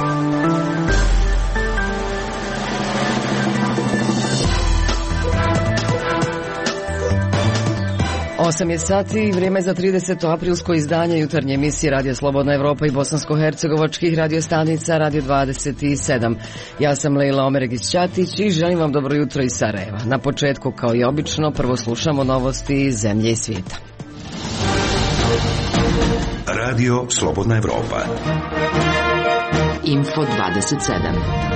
Osam je sati i vrijeme za 30. aprilsko izdanje jutarnje emisije Radio Slobodna Evropa i bosansko-hercegovačkih radiostanica Radio 27. Ja sam Lejla Omeregić-Ćatić i želim vam dobro jutro iz Sarajeva. Na početku, kao i obično, prvo slušamo novosti iz zemlje i svijeta. Radio Slobodna Evropa. Info 27.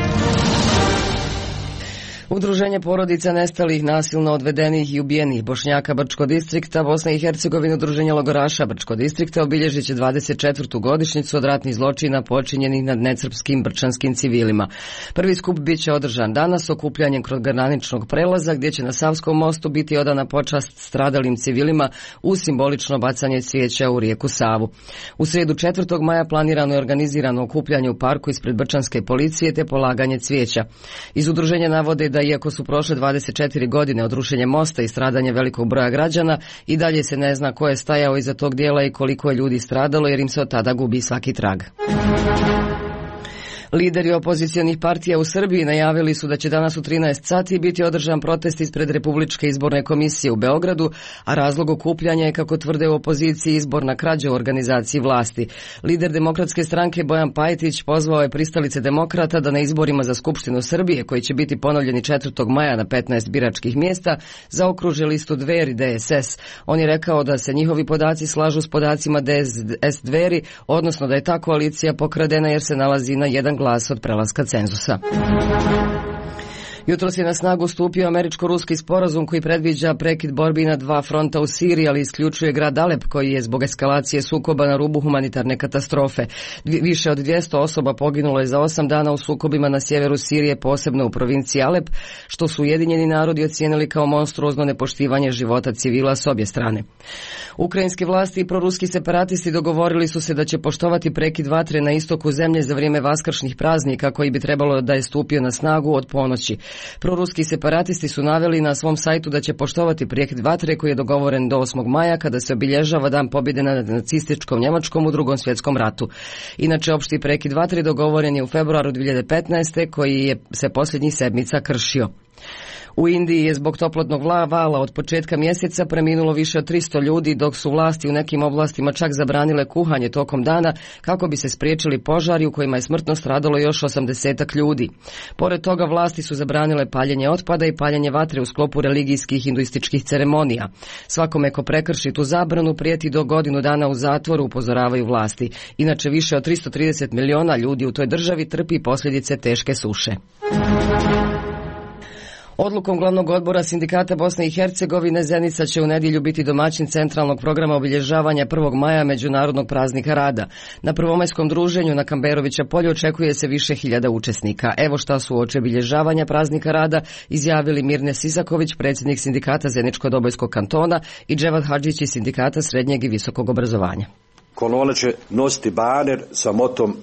Udruženje porodica nestalih, nasilno odvedenih i ubijenih Bošnjaka Brčko distrikta Bosne i Hercegovine, Udruženje logoraša Brčko distrikta obilježit će 24. godišnjicu od ratnih zločina počinjenih nad necrpskim brčanskim civilima. Prvi skup bit će održan danas okupljanjem kod graničnog prelaza gdje će na Savskom mostu biti odana počast stradalim civilima uz simbolično bacanje cvijeća u rijeku Savu. U srijedu 4. maja planirano je organizirano okupljanje u parku ispred brčanske policije te polaganje cvijeća. Iz udruženja navode da iako su prošle 24 godine od rušenja mosta i stradanja velikog broja građana, i dalje se ne zna ko je stajao iza tog dijela i koliko je ljudi stradalo jer im se od tada gubi svaki trag. Lideri opozicionih partija u Srbiji najavili su da će danas u 13 sati biti održan protest ispred Republičke izborne komisije u Beogradu, a razlog okupljanja je, kako tvrde u opoziciji, izborna krađa u organizaciji vlasti. Lider Demokratske stranke Bojan Pajtić pozvao je pristalice demokrata da na izborima za Skupštinu Srbije, koji će biti ponovljeni 4. maja na 15 biračkih mjesta, zaokruže listu Dveri DSS. On je rekao da se njihovi podaci slažu s podacima DSS Dveri, odnosno da je ta koalicija pokradena jer se nalazi na jedan glas od prelaska cenzusa. Jutros je na snagu stupio američko-ruski sporazum koji predviđa prekid borbi na dva fronta u Siriji, ali isključuje grad Alep koji je zbog eskalacije sukoba na rubu humanitarne katastrofe. Više od 200 osoba poginulo je za 8 dana u sukobima na sjeveru Sirije, posebno u provinciji Alep, što su Ujedinjeni narodi ocijenili kao monstruozno nepoštivanje života civila s obje strane. Ukrajinske vlasti i proruski separatisti dogovorili su se da će poštovati prekid vatre na istoku zemlje za vrijeme vaskršnjih praznika koji bi trebalo da je stupio na snagu od ponoći. Proruski separatisti su naveli na svom sajtu da će poštovati prekid vatre koji je dogovoren do 8. maja kada se obilježava dan pobjede nad nacističkom Njemačkom u Drugom svjetskom ratu. Inače, opšti prekid vatre dogovoren je u februaru 2015. koji je se posljednjih sedmica kršio. U Indiji je zbog toplotnog vala od početka mjeseca preminulo više od 300 ljudi, dok su vlasti u nekim oblastima čak zabranile kuhanje tokom dana kako bi se spriječili požari u kojima je smrtno stradalo još 80 ljudi. Pored toga vlasti su zabranile paljenje otpada i paljenje vatre u sklopu religijskih hinduističkih ceremonija. Svakome ko prekrši tu zabranu prijeti do godinu dana u zatvoru, upozoravaju vlasti. Inače, više od 330 miliona ljudi u toj državi trpi posljedice teške suše. Odlukom glavnog odbora Sindikata Bosne i Hercegovine, Zenica će u nedjelju biti domaćin centralnog programa obilježavanja 1. maja, Međunarodnog praznika rada. Na prvomajskom druženju na Kamberovića polju očekuje se više hiljada učesnika. Evo šta su uoči obilježavanja praznika rada izjavili Mirne Sisaković, predsjednik Sindikata Zeničko-Dobojskog kantona, i Dževad Hadžić iz Sindikata srednjeg i visokog obrazovanja. Kolona će nositi baner sa motom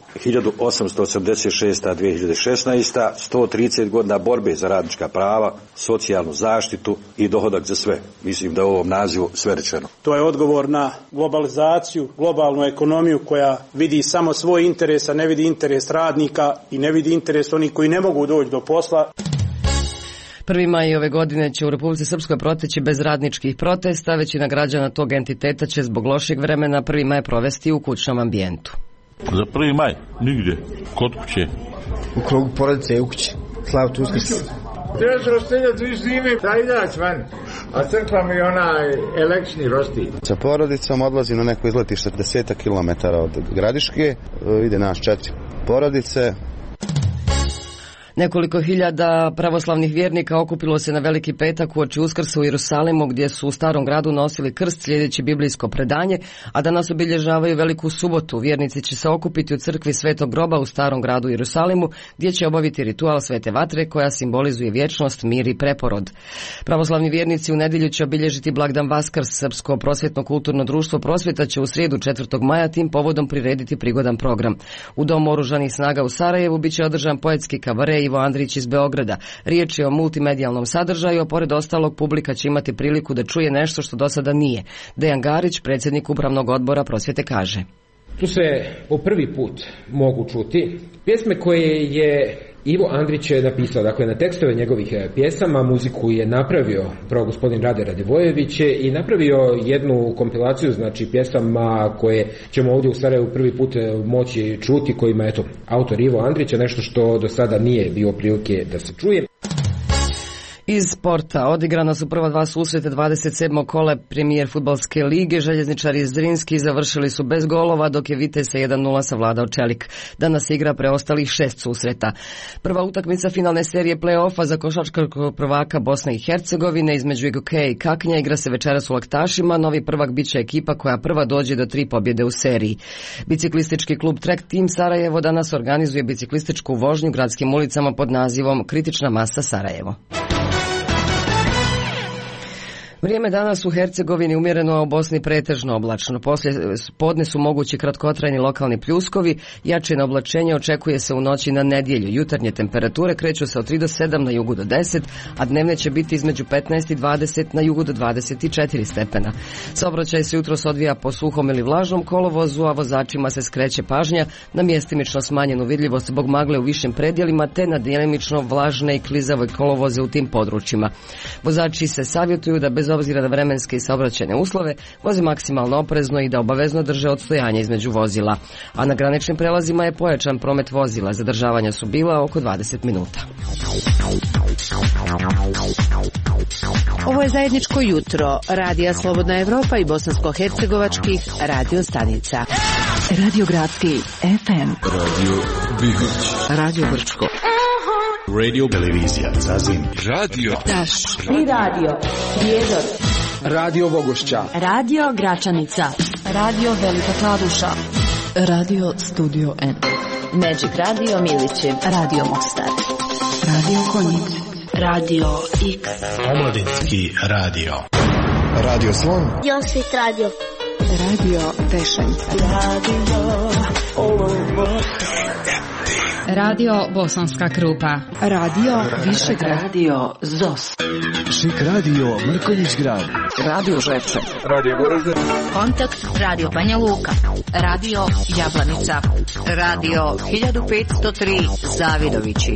1886-2016, 130 godina borbe za radnička prava, socijalnu zaštitu i dohodak za sve. Mislim da je u ovom nazivu sve rečeno. To je odgovor na globalizaciju, globalnu ekonomiju koja vidi samo svoj interes, a ne vidi interes radnika i ne vidi interes onih koji ne mogu doći do posla. 1. maj ove godine će u Republici Srpskoj proteći bez radničkih protesta. Većina građana tog entiteta će zbog lošeg vremena 1. maj provesti u kućnom ambijentu. Za 1. maj? Nigdje. Kod kuće. U krugu porodice u kući. Slavtu Uskrs. Trebaš roštenja 2 zime, da izaći van. A crkva mi onaj električni roštilj. Sa porodicom odlazi na neko izletište 10 km od Gradiške. Ide naš 4 porodice. Nekoliko hiljada pravoslavnih vjernika okupilo se na Veliki petak uoči Uskrsa u Jerusalimu, gdje su u Starom gradu nosili krst slijedeći biblijsko predanje, a danas obilježavaju Veliku subotu. Vjernici će se okupiti u crkvi Svetog groba u Starom gradu u Jerusalimu, gdje će obaviti ritual Svete vatre koja simbolizuje vječnost, mir i preporod. Pravoslavni vjernici u nedjelju će obilježiti blagdan Vaskrs. Srpsko prosvjetno-kulturno društvo Prosvjeta će u srijedu 4. maja tim povodom prirediti prigodan program. U Domu oružanih snaga u Sarajevu bit će održan poetski kabare Ivo Andrić iz Beograda. Riječ je o multimedijalnom sadržaju, a pored ostalog publika će imati priliku da čuje nešto što do sada nije. Dejan Garić, predsjednik Upravnog odbora Prosvjete, kaže: Tu se po prvi put mogu čuti pjesme koje je Ivo Andrić napisao, dakle na tekstove njegovih pjesama, muziku je napravio prvo gospodin Rade Radivojević i napravio jednu kompilaciju, znači pjesama koje ćemo ovdje u Sarajevu prvi put moći čuti, kojima je autor Ivo Andrić, nešto što do sada nije bio prilike da se čuje. Iz sporta odigrana su prva dva susreta 27. kola premijer fudbalske lige. Željezničari iz Zrinski završili su bez golova, dok je Vitesse 1-0 savladao Čelik. Danas igra preostalih 6 susreta. Prva utakmica finalne serije play-offa za košarkaškog prvaka Bosne i Hercegovine između IGK i Kaknja igra se večeras u Laktašima. Novi prvak biće ekipa koja prva dođe do 3 pobjede u seriji. Biciklistički klub Trek Team Sarajevo danas organizuje biciklističku vožnju gradskim ulicama pod nazivom Kritična masa Sarajevo. Vrijeme danas u Hercegovini umjereno, a u Bosni pretežno oblačno. Poslije podne su mogući kratkotrajni lokalni pljuskovi, jače oblačenje očekuje se u noći na nedjelju. Jutarnje temperature kreću se od 3 do 7, na jugu do 10, a dnevne će biti između 15 i 20, na jugu do 24 stepena. Saobraćaj se jutros odvija po suhom ili vlažnom kolovozu, a vozačima se skreće pažnja na mjestimično smanjenu vidljivost zbog magle u višim predjelima, te na djelimično vlažne i klizave kolovoze u tim područjima. Vozači se savjetuju da bez obzira na vremenske i saobraćajne uslove voze maksimalno oprezno i da obavezno drže odstojanje između vozila. A na graničnim prelazima je pojačan promet vozila. Zadržavanja su bila oko 20 minuta. Ovo je zajedničko jutro Radija Slobodna Evropa i bosansko-hercegovačkih radio stanica. Radio Gradski FM, Radio Bihoć, Radio Brčko, Radio Televizija Zazim, Radio Taš i Radio Prijedor, Radio Vogošća, Radio Gračanica, Radio Velika Kladuša, Radio Studio N, Magic Radio Milići, Radio Mostar, Radio Konjic, Radio X, Omladinski radio, Radio Slon, Josvit Radio, Radio Pešanica, Radio Bosanska Krupa, Radio Višegrad, Radio ZOS, Šik Radio Mrkonjić Grad, Radio Žepče, Radio Goražde, Kontakt Radio Banja Luka, Radio Jablanica, Radio 1503 Zavidovići.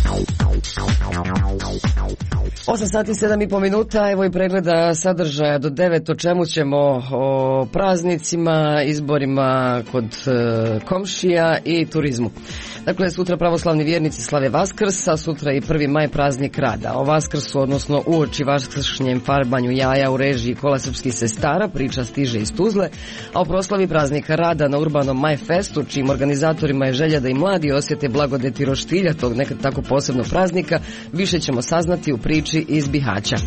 8 sati 7,5 minuta, evo i pregleda sadržaja do 9, o čemu ćemo: o praznicima, izborima kod komšija i turizmu. Dakle, sutra pravoslavni vjernici slave Vaskrs, a sutra i 1. maj praznik rada. O Vaskrsu, odnosno uoči vaskršnjem farbanju jaja u režiji Kola srpskih sestara, priča stiže iz Tuzle, a o proslavi praznika rada na urbanom Maj Festu, čijim organizatorima je želja da i mladi osjete blagodeti roštilja tog nekad tako posebnog praznika, više ćemo saznati u priči iz Bihaća.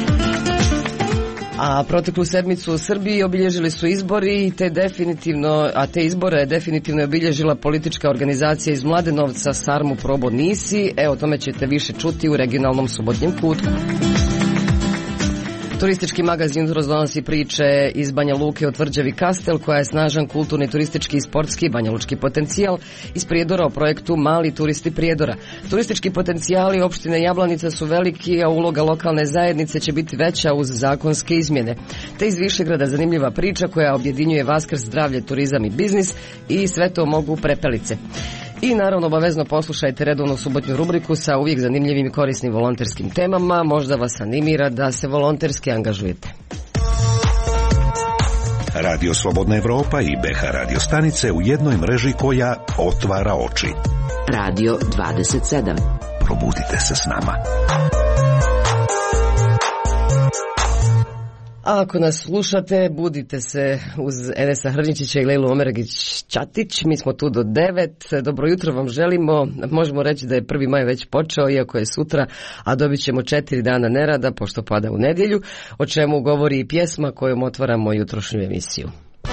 A proteklu sedmicu u Srbiji obilježili su izbori, te izbore je definitivno obilježila politička organizacija iz Mladenovca Sarmu Probo Nisi. O tome ćete više čuti u regionalnom subotnjem kutku. Turistički magazin jutros donosi priče iz Banja Luke o tvrđavi Kastel, koja je snažan kulturni, turistički i sportski banjalučki potencijal, iz Prijedora o projektu Mali turisti Prijedora. Turistički potencijali opštine Jablanica su veliki, a uloga lokalne zajednice će biti veća uz zakonske izmjene. Te iz Višegrada zanimljiva priča koja objedinjuje Vaskrs, zdravlje, turizam i biznis, i sve to mogu prepelice. I naravno obavezno poslušajte redovnu subotnju rubriku sa uvijek zanimljivim i korisnim volonterskim temama. Možda vas animira da se volonterski angažujete. Radio Slobodna Evropa i BH radio stanice u jednoj mreži koja otvara oči. Radio 27. Probudite se s nama. A ako nas slušate, budite se uz Enesa Hrnjičića i Lejlu Omeregić-Ćatić. Mi smo tu do 9. Dobro jutro vam želimo. Možemo reći da je 1. maj već počeo, iako je sutra, a dobit ćemo 4 dana nerada, pošto pada u nedjelju, o čemu govori i pjesma kojom otvaramo jutrošnju emisiju.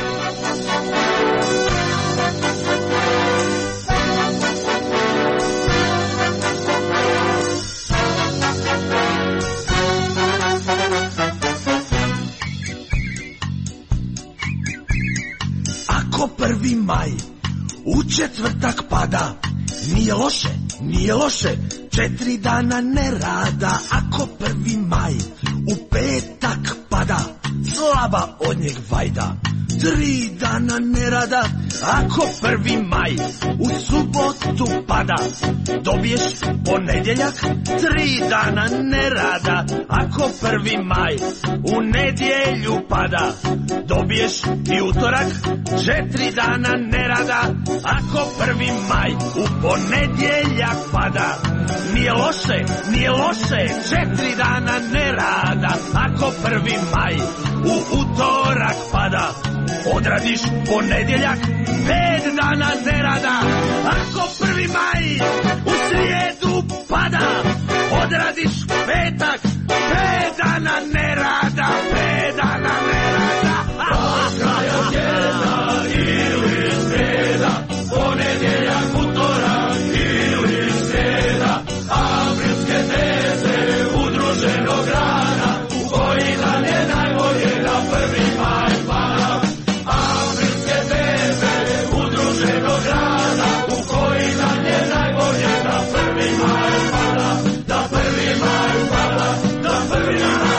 Ako 1. maj u četvrtak pada, nije loše, 4 dana nerada. Ako 1. maj u petak pada, slaba od njeg vajda, 3 dana nerada, ako 1. maj u subotu pada, dobiješ ponedjeljak 3 dana nerada. Ako 1. maj u nedjelju pada, dobiješ i utorak 4 dana nerada. Ako 1. maj u ponedjeljak pada, nije loše 4 dana nerada. Ako 1. maj u utorak pada, odradiš ponedjeljak 5 dana nerada. Ako 1. maj u srijedu pada, odradiš petak 5 dana nerada. 5 dana nerada. Kraja tjedna ili sreda, ponedjeljak, utorak ili sreda, aprilske teze udruženog rada, u koji dan je najbolje da 1. maj pada. Aprilske teze udruženog rada, u koji dan je najbolje da 1. maj pada, da 1. maj pada, da 1. maj pada.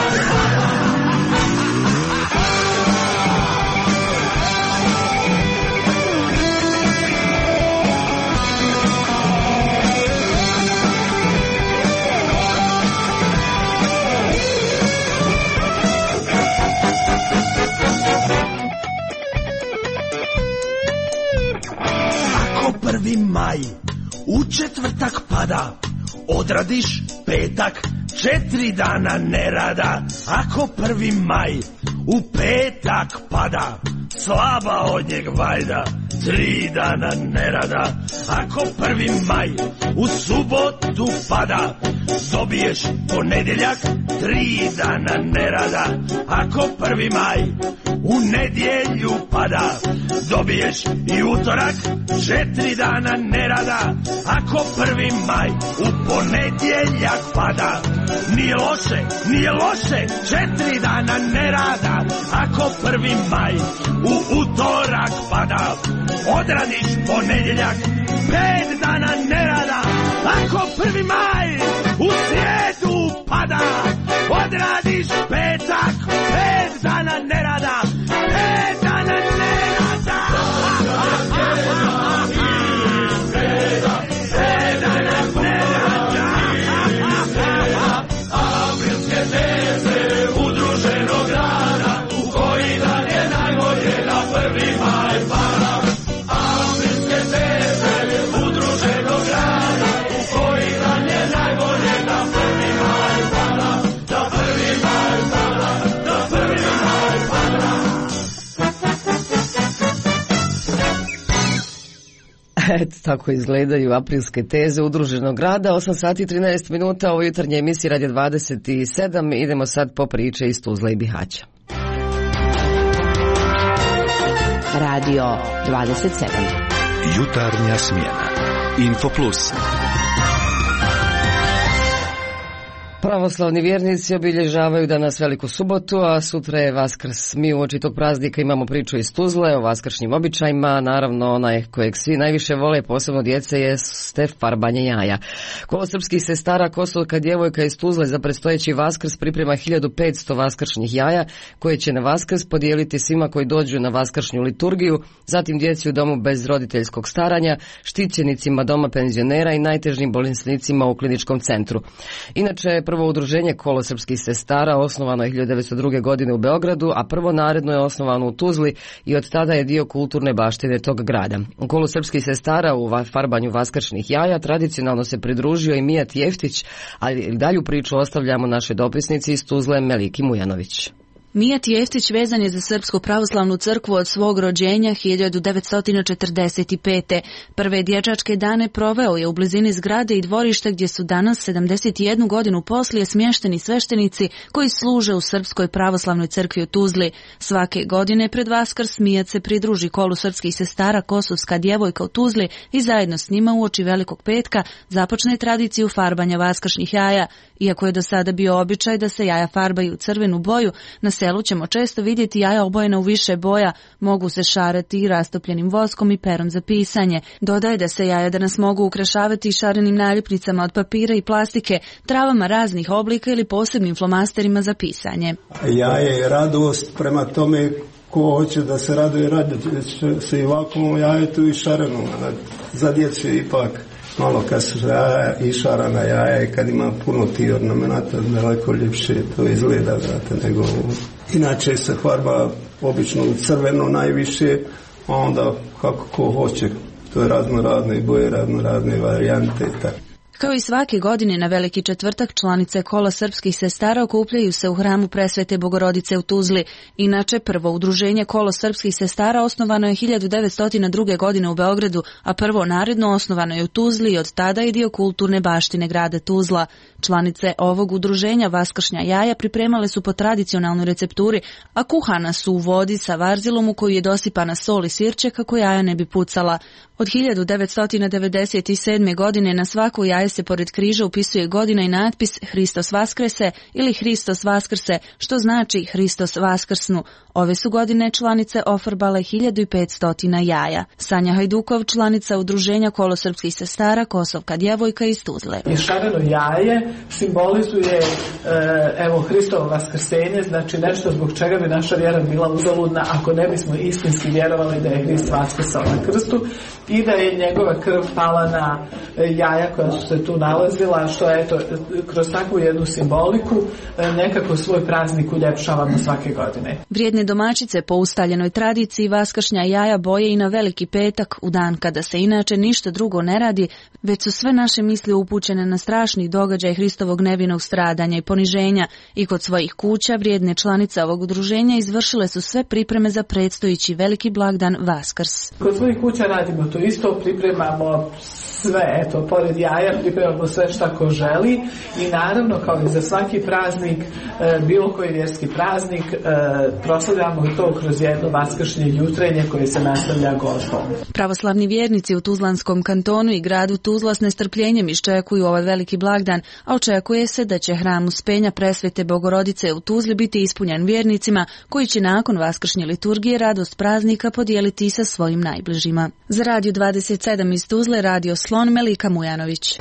Ako 1. maj u četvrtak pada, odradiš petak 4 dana nerada. Ako 1. maj u petak pada, slaba od njeg valjda 3 dana nerada. Ako 1. maj u subotu pada, dobiješ ponedjeljak 3 dana nerada. Ako 1. maj u nedjelju pada, dobiješ i utorak 4 dana nerada. Ako 1. maj u ponedjeljak pada, nije loše 4 dana nerada. Ako 1. maj u utorak pada, odradiš ponedjeljak 5 dana nerada. Ako 1. maj u srijedu pada, odradiš petak 5 dana nerada. 5 dana nerada. 5 dana nerada. Aprilske teze udruženog rada, u koji dan je najbolje da 1. maj pada. Aprilske teze udruženog rada, u koji dan je najbolje da 1. maj pada, da 1. maj pada, da 1. maj pada. Eto, tako izgledaju aprilske teze udruženog rada. 8 sati 13 minuta, ovo jutarnje emisije Radio 27. Idemo sad po priče iz Tuzle i Bihaća. Radio 27. Jutarnja smjena. Info Plus. Pravoslavni vjernici obilježavaju danas Veliku subotu, a sutra je Vaskrs. Mi uoči tog praznika imamo priču iz Tuzle o vaskršnjim običajima. Naravno, onaj kojeg svi najviše vole, posebno djece, jeste farbanje jaja. Kolo srpskih sestara Kosovska djevojka iz Tuzle za predstojeći Vaskrs priprema 1500 vaskršnjih jaja, koje će na Vaskrs podijeliti svima koji dođu na vaskršnju liturgiju, zatim djeci u domu bez roditeljskog staranja, štićenicima doma penzionera i najtežim bolesnicima u kliničkom centru. Inače, prvo udruženje Kolo srpskih sestara osnovano je 1902. godine u Beogradu, a prvo naredno je osnovano u Tuzli i od tada je dio kulturne baštine tog grada. U Kolu srpskih sestara u farbanju vaskršnjih jaja tradicionalno se pridružio i Mijat Jeftić, ali dalju priču ostavljamo našoj dopisnici iz Tuzle Meliki Mujanović. Mijat Jeftić vezan je za Srpsku pravoslavnu crkvu od svog rođenja 1945. Prve dječačke dane proveo je u blizini zgrade i dvorišta gdje su danas 71 godinu poslije smješteni sveštenici koji služe u Srpskoj pravoslavnoj crkvi u Tuzli. Svake godine pred Vaskrs Mijat se pridruži Kolu srpskih sestara Kosovska djevojka u Tuzli i zajedno s njima uoči Velikog petka započne tradiciju farbanja vaskršnjih jaja. Iako je do sada bio običaj da se jaja farbaju u crvenu boju, na selu ćemo često vidjeti jaja obojena u više boja, mogu se šarati i rastopljenim voskom i perom za pisanje. Dodaje da se jaja danas mogu ukrašavati šarenim naljepnicama od papira i plastike, travama raznih oblika ili posebnim flomasterima za pisanje. Jaje je radost, prema tome ko hoće da se raduje će se i ovakvom jajetu i šarenom. Za djecu je ipak malo kad su jaja i šarana jaja i kad ima puno tih ornamenata, daleko ljepše to izgleda, znate, nego inače se farba obično u crveno najviše, a onda kako ko hoće, to je razne boje, razne varijante i tako. Kao i svake godine na Veliki četvrtak članice Kola srpskih sestara okupljaju se u hramu Presvete Bogorodice u Tuzli. Inače, prvo udruženje Kolo srpskih sestara osnovano je 1902. godine u Beogradu, a prvo naredno osnovano je u Tuzli i od tada je dio kulturne baštine grada Tuzla. Članice ovog udruženja vaskršnja jaja pripremale su po tradicionalnoj recepturi, a kuhana su u vodi sa varzilom u koju je dosipana sol i sirće kako jaja ne bi pucala. Od 1997. godine na svako jaje se pored križa upisuje godina i natpis Hristos Vaskrese ili Hristos Vaskrse, što znači Hristos Vaskrsnu. Ove su godine članice ofarbale 1500 jaja. Sanja Hajdukov, članica udruženja Kolo srpskih sestara, Kosovka djevojka iz Tuzle. I šareno jaje simbolizuje Hristovo vaskrsenje, znači nešto zbog čega bi naša vjera bila uzaludna ako ne bismo istinski vjerovali da je Hrist vaskrsao na krstu i da je njegova krv pala na jaja koja su se tu nalazila, što eto, kroz takvu jednu simboliku nekako svoj praznik uljepšavamo svake godine. Vrijedne domaćice po ustaljenoj tradiciji vaskršnja jaja boje i na Veliki petak, u dan kada se inače ništa drugo ne radi, već su sve naše misli upućene na strašni događaj Hristovog nevinog stradanja i poniženja i kod svojih kuća vrijedne članice ovog udruženja izvršile su sve pripreme za predstojići veliki blagdan Vaskrs. Kod svojih kuća radimo to isto, pripremamo sve, eto, pored jaja pripremamo sve šta ko želi i naravno kao i za svaki praznik, bilo koji vjerski praznik, proslavljamo to kroz jedno vaskršnje jutrenje koje se nastavlja gospom. Pravoslavni vjernici u Tuzlanskom kantonu i gradu Tuzla s nestrpljenjem iščekuju ovaj veliki blagdan, a očekuje se da će hram Uspenja Presvete Bogorodice u Tuzli biti ispunjen vjernicima koji će nakon vaskršnje liturgije radost praznika podijeliti sa svojim najbližima. Za Radio 27 iz Tuzle, Radio Slon, Melika Mujanović.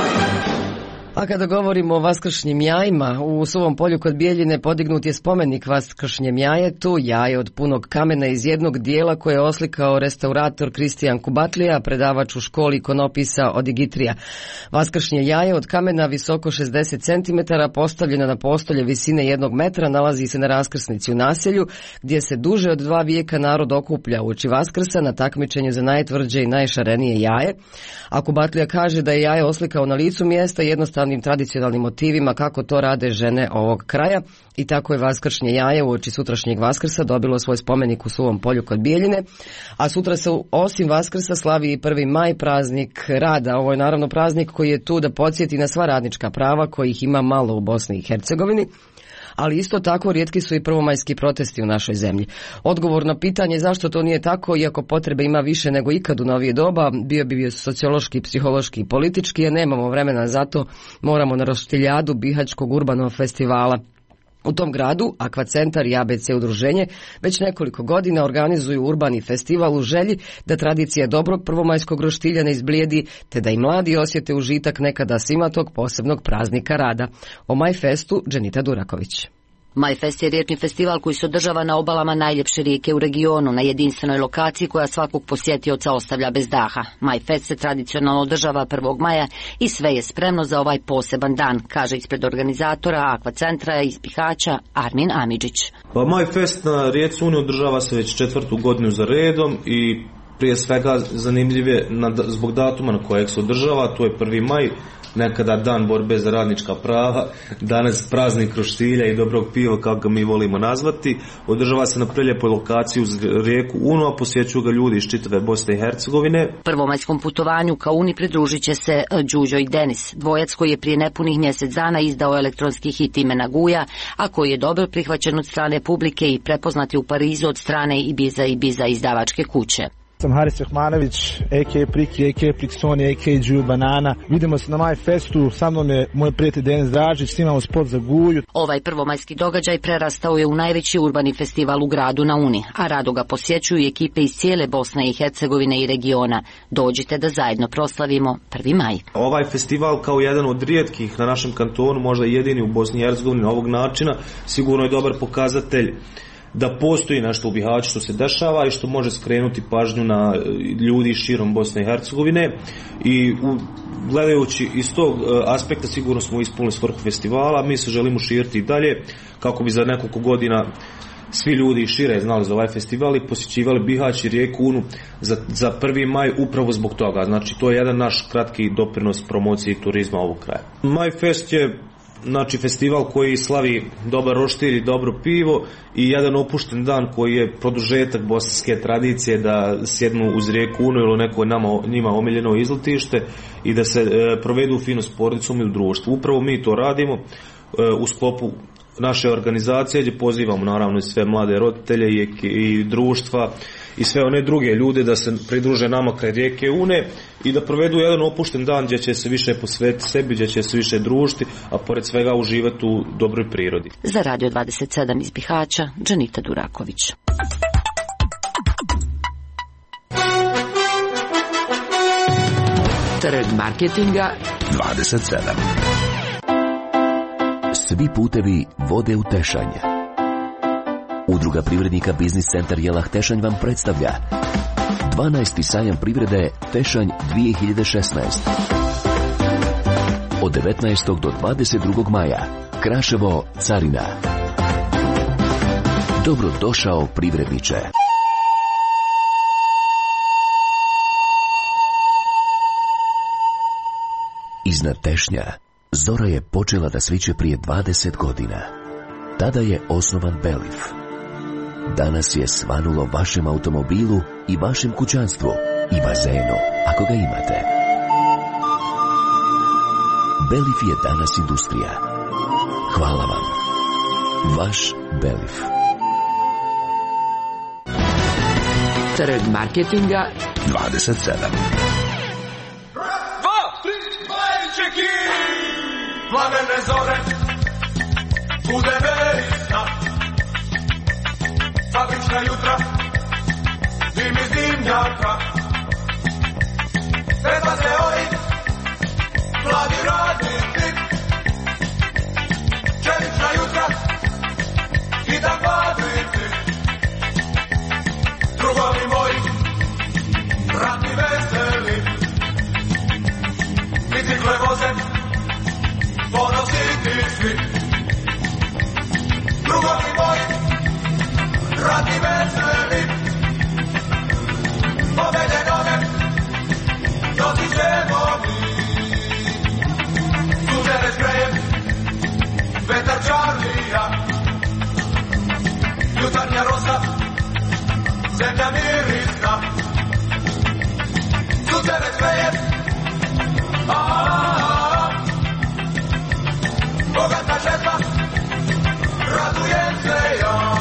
A kada govorimo o vaskršnjim jajima, u Suvom polju kod Bijeljine podignut je spomenik vaskršnjem jajetu, jaje od punog kamena iz jednog dijela koje je oslikao restaurator Kristijan Kubatlija, predavač u školi ikonopisa od Igitrija. Vaskršnje jaje od kamena visoko 60 cm, postavljeno na postolje visine 1 metra, nalazi se na raskrsnici u naselju, gdje se duže od 2 vijeka narod okuplja uoči Vaskrsa na takmičenju za najtvrđe i najšarenije jaje. A Kubatlija kaže da je jaje oslikao na licu mjesta jednostavnim tradicionalnim motivima kako to rade žene ovog kraja i tako je vaskršnje jaje uoči sutrašnjeg Vaskrsa dobilo svoj spomenik u Suvom polju kod Bijeljine, a sutra se osim Vaskrsa slavi i 1. maj, praznik rada. Ovo je naravno praznik koji je tu da podsjeti na sva radnička prava kojih ima malo u Bosni i Hercegovini, ali isto tako rijetki su i prvomajski protesti u našoj zemlji. Odgovor na pitanje zašto to nije tako, iako potrebe ima više nego ikad u novije doba, bio sociološki, psihološki i politički, jer nemamo vremena za to, moramo na roštiljadu Bihaćkog urbanog festivala. U tom gradu Akvacentar i ABC udruženje već nekoliko godina organizuju urbani festival u želji da tradicija dobrog prvomajskog roštilja ne izblijedi, te da i mladi osjete užitak nekada svima tog posebnog praznika rada. O Majfestu Dženita Duraković. Majfest je riječni festival koji se održava na obalama najljepše rijeke u regionu, na jedinstvenoj lokaciji koja svakog posjetioca ostavlja bez daha. Majfest se tradicionalno održava 1. maja i sve je spremno za ovaj poseban dan, kaže ispred organizatora Akvacentra iz Bihaća Armin Amidžić. Majfest na rijeci Uni održava se već 4. godinu za redom i prije svega zanimljiv je zbog datuma na kojeg se održava, to je 1. maj, nekada dan borbe za radnička prava, danas praznik roštilja i dobrog piva, kako ga mi volimo nazvati. Održava se na prelijepoj lokaciji uz rijeku Unu, a posjećuju ga ljudi iz čitave Bosne i Hercegovine. Prvomajskom putovanju ka Uni pridružit će se Đuđo i Denis, dvojac koji je prije nepunih mjesec dana izdao elektronski hit Imena Guja, a koji je dobro prihvaćen od strane publike i prepoznat je u Parizu od strane Ibiza izdavačke kuće. Sam Haris Rahmanović, a.k.a. Priki, a.k.a. Priksoni, a.k.a. Džu Banana. Vidimo se na Majfestu, sa mnom je moj prijatelj Denis Dražić, snimamo spot za Guju. Ovaj prvomajski događaj prerastao je u najveći urbani festival u gradu na Uni, a rado ga posjećuju i ekipe iz cijele Bosne i Hercegovine i regiona. Dođite da zajedno proslavimo 1. maj. Ovaj festival kao jedan od rijetkih na našem kantonu, možda jedini u Bosni i Hercegovini ovog načina, sigurno je dobar pokazatelj da postoji nešto u Bihaću što se dešava i što može skrenuti pažnju na ljudi širom Bosne i Hercegovine i gledajući iz tog aspekta sigurno smo ispunili svrhu festivala. Mi se želimo širiti i dalje kako bi za nekoliko godina svi ljudi šire znali za ovaj festival i posjećivali Bihać i rijeku Unu za 1. maj upravo zbog toga. Znači to je jedan naš kratki doprinos promociji turizma ovog kraja. MajFest je festival koji slavi dobar roštilj i dobro pivo i jedan opušten dan koji je produžetak bosanske tradicije da sjednu uz rijeku Unu ili neko njima omiljeno izletište i da se provedu fino s porodicom i u društvu. Upravo mi to radimo u sklopu naše organizacije gdje pozivamo naravno sve mlade roditelje i društva i sve one druge ljude da se pridruže nama kraj rijeke Une i da provedu jedan opušten dan gdje će se više posvetiti sebi, gdje će se više družiti, a pored svega uživati u dobroj prirodi. Za Radio 27 iz Bihaća, Džanita Duraković. Trg marketinga 27. Svi putevi vode u Tešanj. Udruga privrednika Biznis centar Jelah Tešanj vam predstavlja 12. sajam privrede Tešanj 2016. Od 19. do 22. maja Kraševo, Carina. Dobrodošao privredniče. Iznad Tešnja zora je počela da sviće prije 20 godina. Tada je osnovan Belif. Danas je svanulo vašem automobilu i vašem kućanstvu i bazenu, ako ga imate. Belif je danas industrija. Hvala vam. Vaš Belif. Trg marketinga 27. Plamene zore, bude verisna, fabrična jutra, dim iz dimnjaka, treba se ori, mladi radnici, čelična jutra, hitan fabrici, drugovi moji, radni veseli, bicikle voze, ponositi svi, drugovi moji, radni veseli, pobede nove, nosit ćemo mi. Suze ne skrejem, vetar Čarlija, jutarnja rosa, zemlja mirisna. Suze ne skrejem, bogata žetva, radujem se ja.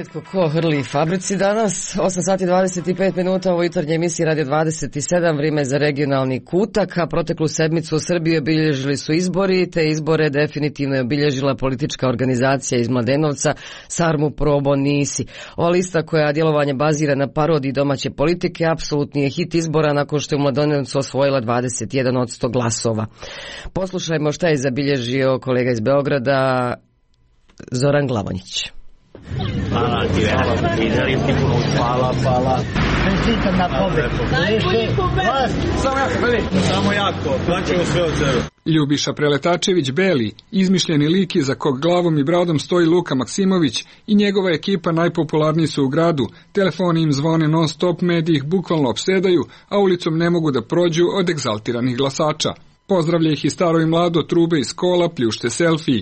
rijetko ko hrli fabrici danas. 8 sati 25 minuta, ovo jutarnje emisije Radio 27, vrijeme za regionalni kutak, a proteklu sedmicu u Srbiji obilježili su izbori, te izbore definitivno je obilježila politička organizacija iz Mladenovca Sarmu Probo Nisi. Ova lista koja djelovanje bazira na parodiji domaće politike apsolutni je hit izbora nakon što je u Mladenovcu osvojila 21% glasova. Poslušajmo šta je zabilježio kolega iz Beograda Zoran Glavonjić. Hvala ti, hvala. Čestitam na pobedu. Samo jako, plaćemo sve od sebe. Ljubiša Preletačević Beli, izmišljeni lik iza kog glavom i bradom stoji Luka Maksimović i njegova ekipa najpopularniji su u gradu. Telefoni im zvone non stop, mediji ih bukvalno opsedaju, a ulicom ne mogu da prođu od egzaltiranih glasača. Pozdravlja ih i staro i mlado, trube iz kola, pljušte selfiji.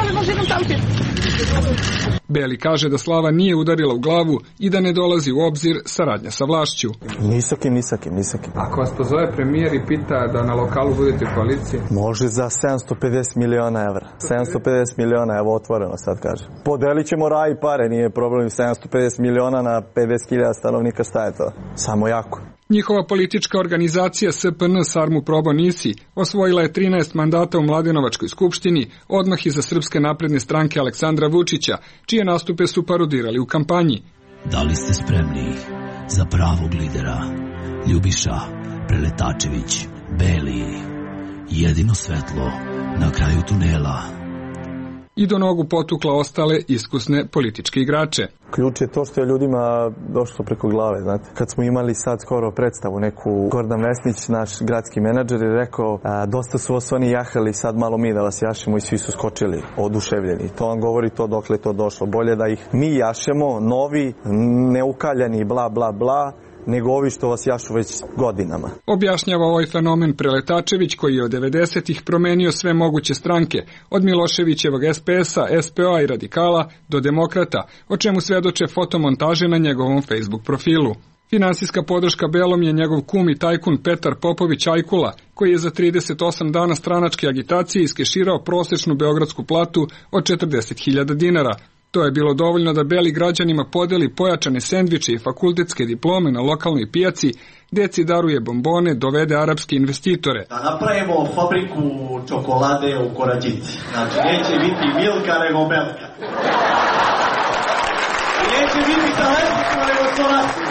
Beli kaže da slava nije udarila u glavu i da ne dolazi u obzir saradnja sa vlašću. Nisakim. Ako vas pozove premijer i pita da na lokalu budete u koaliciji? Može za 750 miliona evra. 750 miliona, evo otvoreno sad kaže. Podelit ćemo raj i pare, nije problem. 750 miliona na 50.000 stanovnika, šta je to? Samo jako. Njihova politička organizacija SPN Sarmu Probo Nisi osvojila je 13 mandata u Mladenovačkoj skupštini, odmah iza Srpske napredne stranke Aleksandra Vučića, čije nastupe su parodirali u kampanji. Da li ste spremni za pravog lidera? Ljubiša Preletačević Beli, jedino svetlo na kraju tunela. I do nogu potukla ostale iskusne političke igrače. Ključ je to što je ljudima došlo preko glave, znate. Kad smo imali sad skoro predstavu neku, Gordan Vesnić, naš gradski menadžer, je rekao dosta su vas oni jahali, sad malo mi da vas jašemo, i svi su skočili, oduševljeni. To vam govori to dokle to došlo. Bolje da ih mi jašemo, novi, neukaljani, bla bla bla, nego ovi što vas jašu već godinama. Objašnjava ovaj fenomen Preletačević, koji je od 90-ih promenio sve moguće stranke, od Miloševićevog SPS-a, SPO-a i Radikala do Demokrata, o čemu svedoče fotomontaže na njegovom Facebook profilu. Finansijska podrška Belom je njegov kum i tajkun Petar Popović Ajkula, koji je za 38 dana stranačke agitacije iskeširao prosječnu beogradsku platu od 40.000 dinara. To je bilo dovoljno da Beli građanima podeli pojačane sendviče i fakultetske diplome na lokalnoj pijaci, deci daruje bombone, dovede arapske investitore. Da napravimo fabriku čokolade u Korađici. Znači, neće biti Milka nego Belka. I neće biti Talentika nego Sorasi.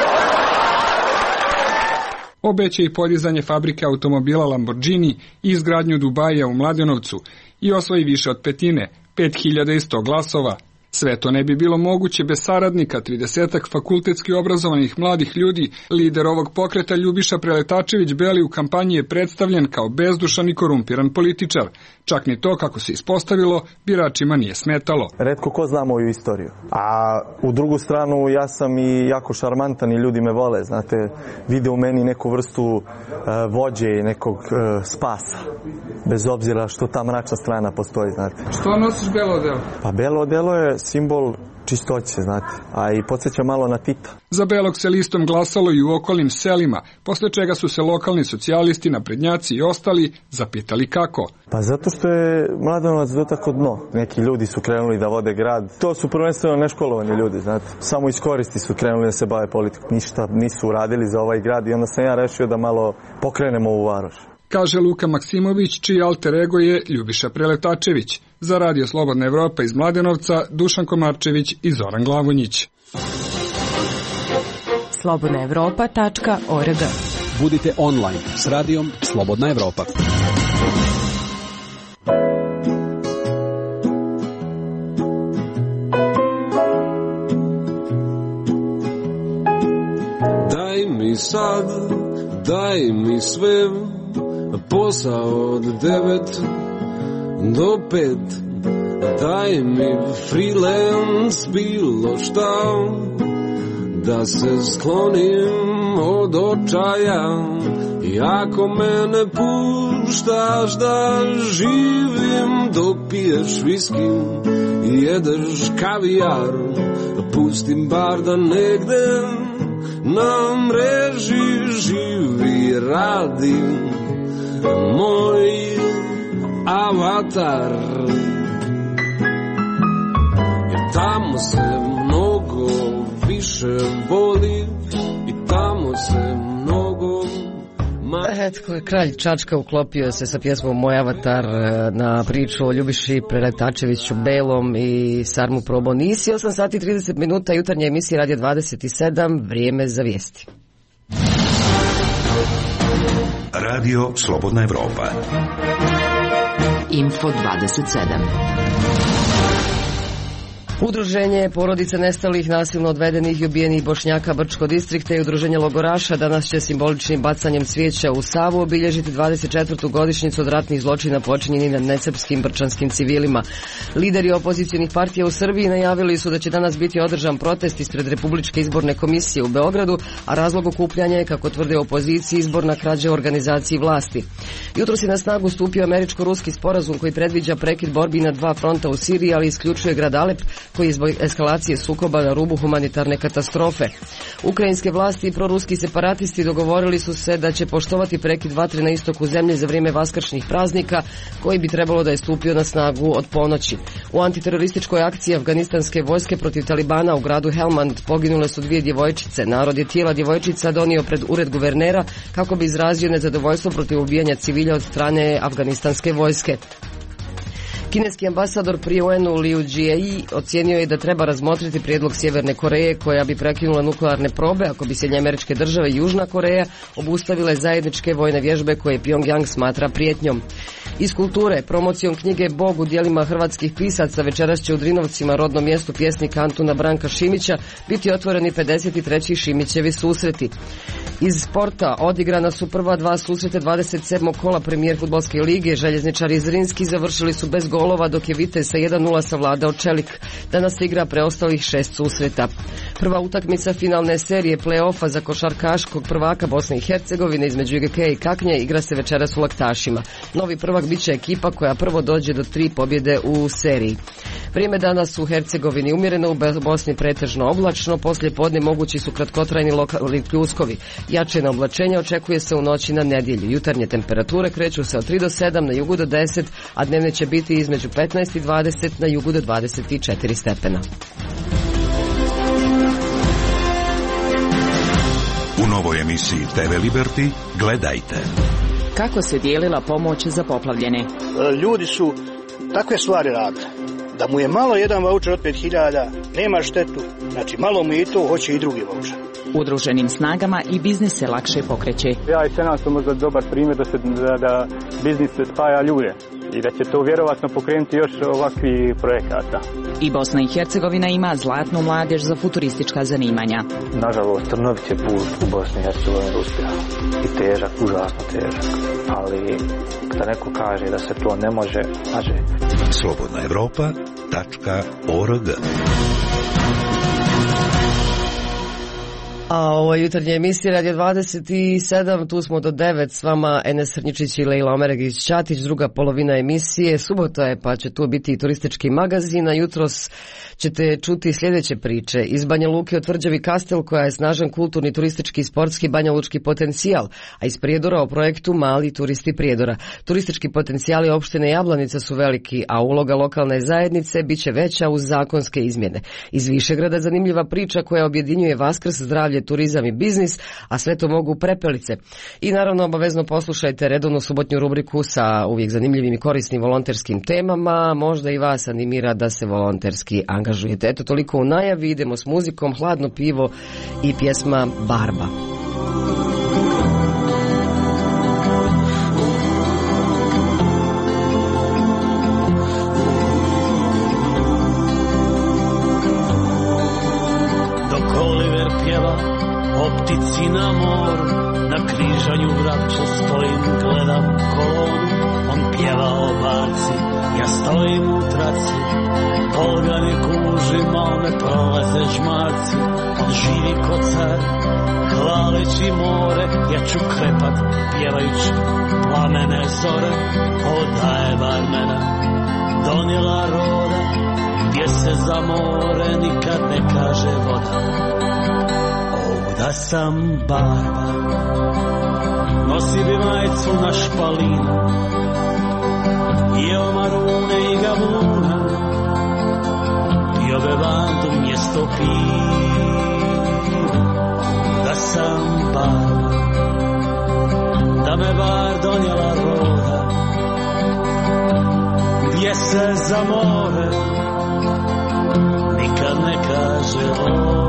Obeća i podizanje fabrike automobila Lamborghini i izgradnju Dubaija u Mladenovcu i osvoji više od petine, 5100 glasova. Sve to ne bi bilo moguće bez saradnika, 30-ak fakultetski obrazovanih mladih ljudi. Lider ovog pokreta Ljubiša Preletačević Beli u kampanji je predstavljen kao bezdušan i korumpiran političar. Čak ni to, kako se ispostavilo, biračima nije smetalo. Retko ko zna moju istoriju. A u drugu stranu ja sam i jako šarmantan i ljudi me vole. Znate, vide u meni neku vrstu vođe i nekog spasa. Bez obzira što ta mračna strana postoji, znate. Što nosiš belo odelo? Pa belo odelo je simbol čistoće, znate, a i podsjeća malo na Tita. Za Belog se listom glasalo i u okolnim selima, posle čega su se lokalni socijalisti, naprednjaci i ostali zapitali kako. Pa zato što je Mladenovac dotakao dno. Neki ljudi su krenuli da vode grad. To su prvenstveno neškolovani ljudi, znate. Samo iz koristi su krenuli da se bave politikom. Ništa nisu uradili za ovaj grad i onda sam ja rešio da malo pokrenemo ovu varoš. Kaže Luka Maksimović, čiji alter ego je Ljubiša Preletačević. Za Radio Slobodna Evropa iz Mladenovca, Dušan Komarčević i Zoran Glavonjić. slobodnaevropa.org. Budite online s radijom Slobodna Evropa. Daj mi sad, daj mi sve, posao od 9 do 5, daj mi freelance bilo šta, da se sklonim od očaja. I ako me ne puštaš da živim dok piješ viski i jedeš kavijar, pustim bar da negde na mreži živi radi moj avatar. Jer tamo se mnogo duše boli i tamo se mnogo... Eto, kralj Čačka uklopio se sa pjesmom Moj avatar na priču o Ljubiši Preletačeviću Belom i Sarmu Probo Nisi. 8 sati 30 minuta, jutarnja emisija Radio 27, vrijeme za vijesti. Radio Slobodna Evropa. Info 27. Udruženje porodice nestalih, nasilno odvedenih i ubijenih Bošnjaka Brčko distrikta i udruženje logoraša danas će simboličnim bacanjem cvijeća u Savu obilježiti 24. godišnjicu od ratnih zločina počinjenih nad nesrpskim brčanskim civilima. Lideri opozicionih partija u Srbiji najavili su da će danas biti održan protest ispred Republičke izborne komisije u Beogradu, a razlog okupljanja je, kako tvrde opoziciji, izborna krađa u organizaciji vlasti. Jutros je na snagu stupio američko-ruski sporazum koji predviđa prekid borbi na dva fronta u Siriji, ali isključuje grad Alep, koji je zbog eskalacije sukoba na rubu humanitarne katastrofe. Ukrajinske vlasti i proruski separatisti dogovorili su se da će poštovati prekid vatre na istoku zemlje za vrijeme vaskršnjih praznika, koji bi trebalo da je stupio na snagu od ponoći. U antiterorističkoj akciji afganistanske vojske protiv Talibana u gradu Helmand poginule su 2 djevojčice. Narod je tijela djevojčica donio pred ured guvernera kako bi izrazio nezadovoljstvo protiv ubijanja civilja od strane afganistanske vojske. Kineski ambasador pri UN-u Liu Jie ocijenio je da treba razmotriti prijedlog Sjeverne Koreje koja bi prekinula nuklearne probe ako bi Sjedinjene Američke Države i Južna Koreja obustavile zajedničke vojne vježbe koje Pyongyang smatra prijetnjom. Iz kulture, promocijom knjige Bog u djelima hrvatskih pisaca večeras će u Drinovcima, rodnom mjestu pjesnika Antuna Branka Šimića, biti otvoreni 53. Šimićevi susreti. Iz sporta odigrana su prva 2 susrete 27. kola premijer fudbalske lige. Željezničari Zrinski završili su bez golova, dok je Vitez sa 1:0 savladao Čelik. Danas se igra preostalih 6 susreta. Prva utakmica finalne serije play-offa za košarkaškog prvaka Bosne i Hercegovine između IGK i Kaknje igra se večeras u Laktašima. Novi prvak biće ekipa koja prvo dođe do 3 pobjede u seriji. Vrijeme danas u Hercegovini umjereno, u Bosni pretežno oblačno, poslije podne mogući su kratkotrajni lokalni pljuskovi. Jačina oblačenja očekuje se u noći na nedjelju. Jutarnje temperature kreću se od 3 do 7, na jugu do 10, a dnevne će biti između 15 i 20, na jugu do 24 stepena. U novoj emisiji TV Liberty gledajte. Kako se dijelila pomoć za poplavljene? Ljudi su takve stvari radili. Da mu je malo jedan vaučer od 5.000, nema štetu. Znači malo mu je i to, hoće i drugi vaučer. Udruženim snagama i biznis se lakše pokreće. Ja i Senat su možda dobar primjer da biznis se spaja ljude i da će to vjerovatno pokrenuti još ovakvi projekata. I Bosna i Hercegovina ima zlatnu mladež za futuristička zanimanja. Nažalost, trnovit će put u Bosni i Hercegovini uspjeha. I težak, užasno težak. Ali kada neko kaže da se to ne može, može. slobodnaevropa.org. A ovo je jutarnja emisija Radio 27, tu smo do 9, s vama Enes Srnjičić i Lejla Omeregić-Ćatić, druga polovina emisije, subota je pa će tu biti i turistički magazin, a jutros ćete čuti sljedeće priče. Iz Banja Luke o tvrđavi Kastel koja je snažan kulturni, turistički i sportski banjalučki potencijal, a iz Prijedora o projektu Mali turisti Prijedora. Turistički potencijali opštine Jablanica su veliki, a uloga lokalne zajednice bit će veća uz zakonske izmjene. Iz Višegrada zanimljiva priča koja objedinjuje Vaskrs, zdravlje, turizam i biznis, a sve to mogu prepelice. I naravno obavezno poslušajte redovnu subotnju rubriku sa uvijek zanimljivim i korisnim volonterskim temama, možda i vas animira da se volonterski angažujete. Eto toliko u najavi, idemo s muzikom, Hladno pivo i pjesma Barba. Optici na moru, na križanju Vrapča stojim, gledam kolonu. On pjeva o barci, ja stojim u traci. Pogani kužima me prolaze žmarci. On živi ko car, hvaleći more. Ja ću krepat, pjevajući plamene zore. Odaje barmena, donijela roda, gdje se za more nikad ne kaže voda. Da sam barba, nosi bi majicu na špalinu, jeo marune i gavuna, pio be bandu mjesto piva. da me bar donijela roda, gdje se za more nikad ne kaže voda.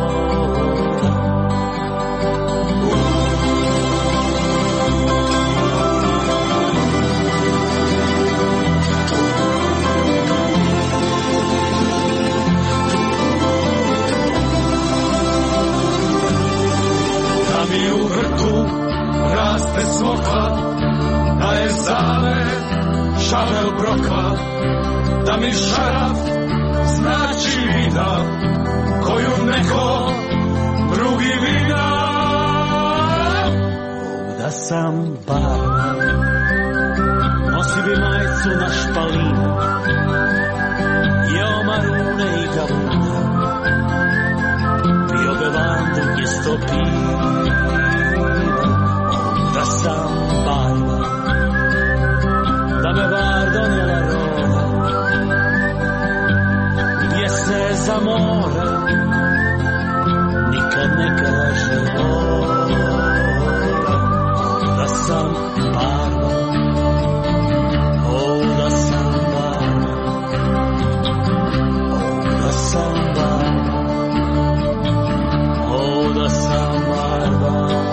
Da mi u vrtu raste smokva, da je zale šavel brokva, da mi šaraf znači vida koju neko drugi vida. Da sam bar, nosi bi majicu na špalinu, jeo marune i gavune, pio bevandu mjesto pina. Da sam barba, da me bar donijela roda, gdje se za more nikad ne kaže voda. Da sam barba, o da sam barba, o da sam barba, o da sam barba.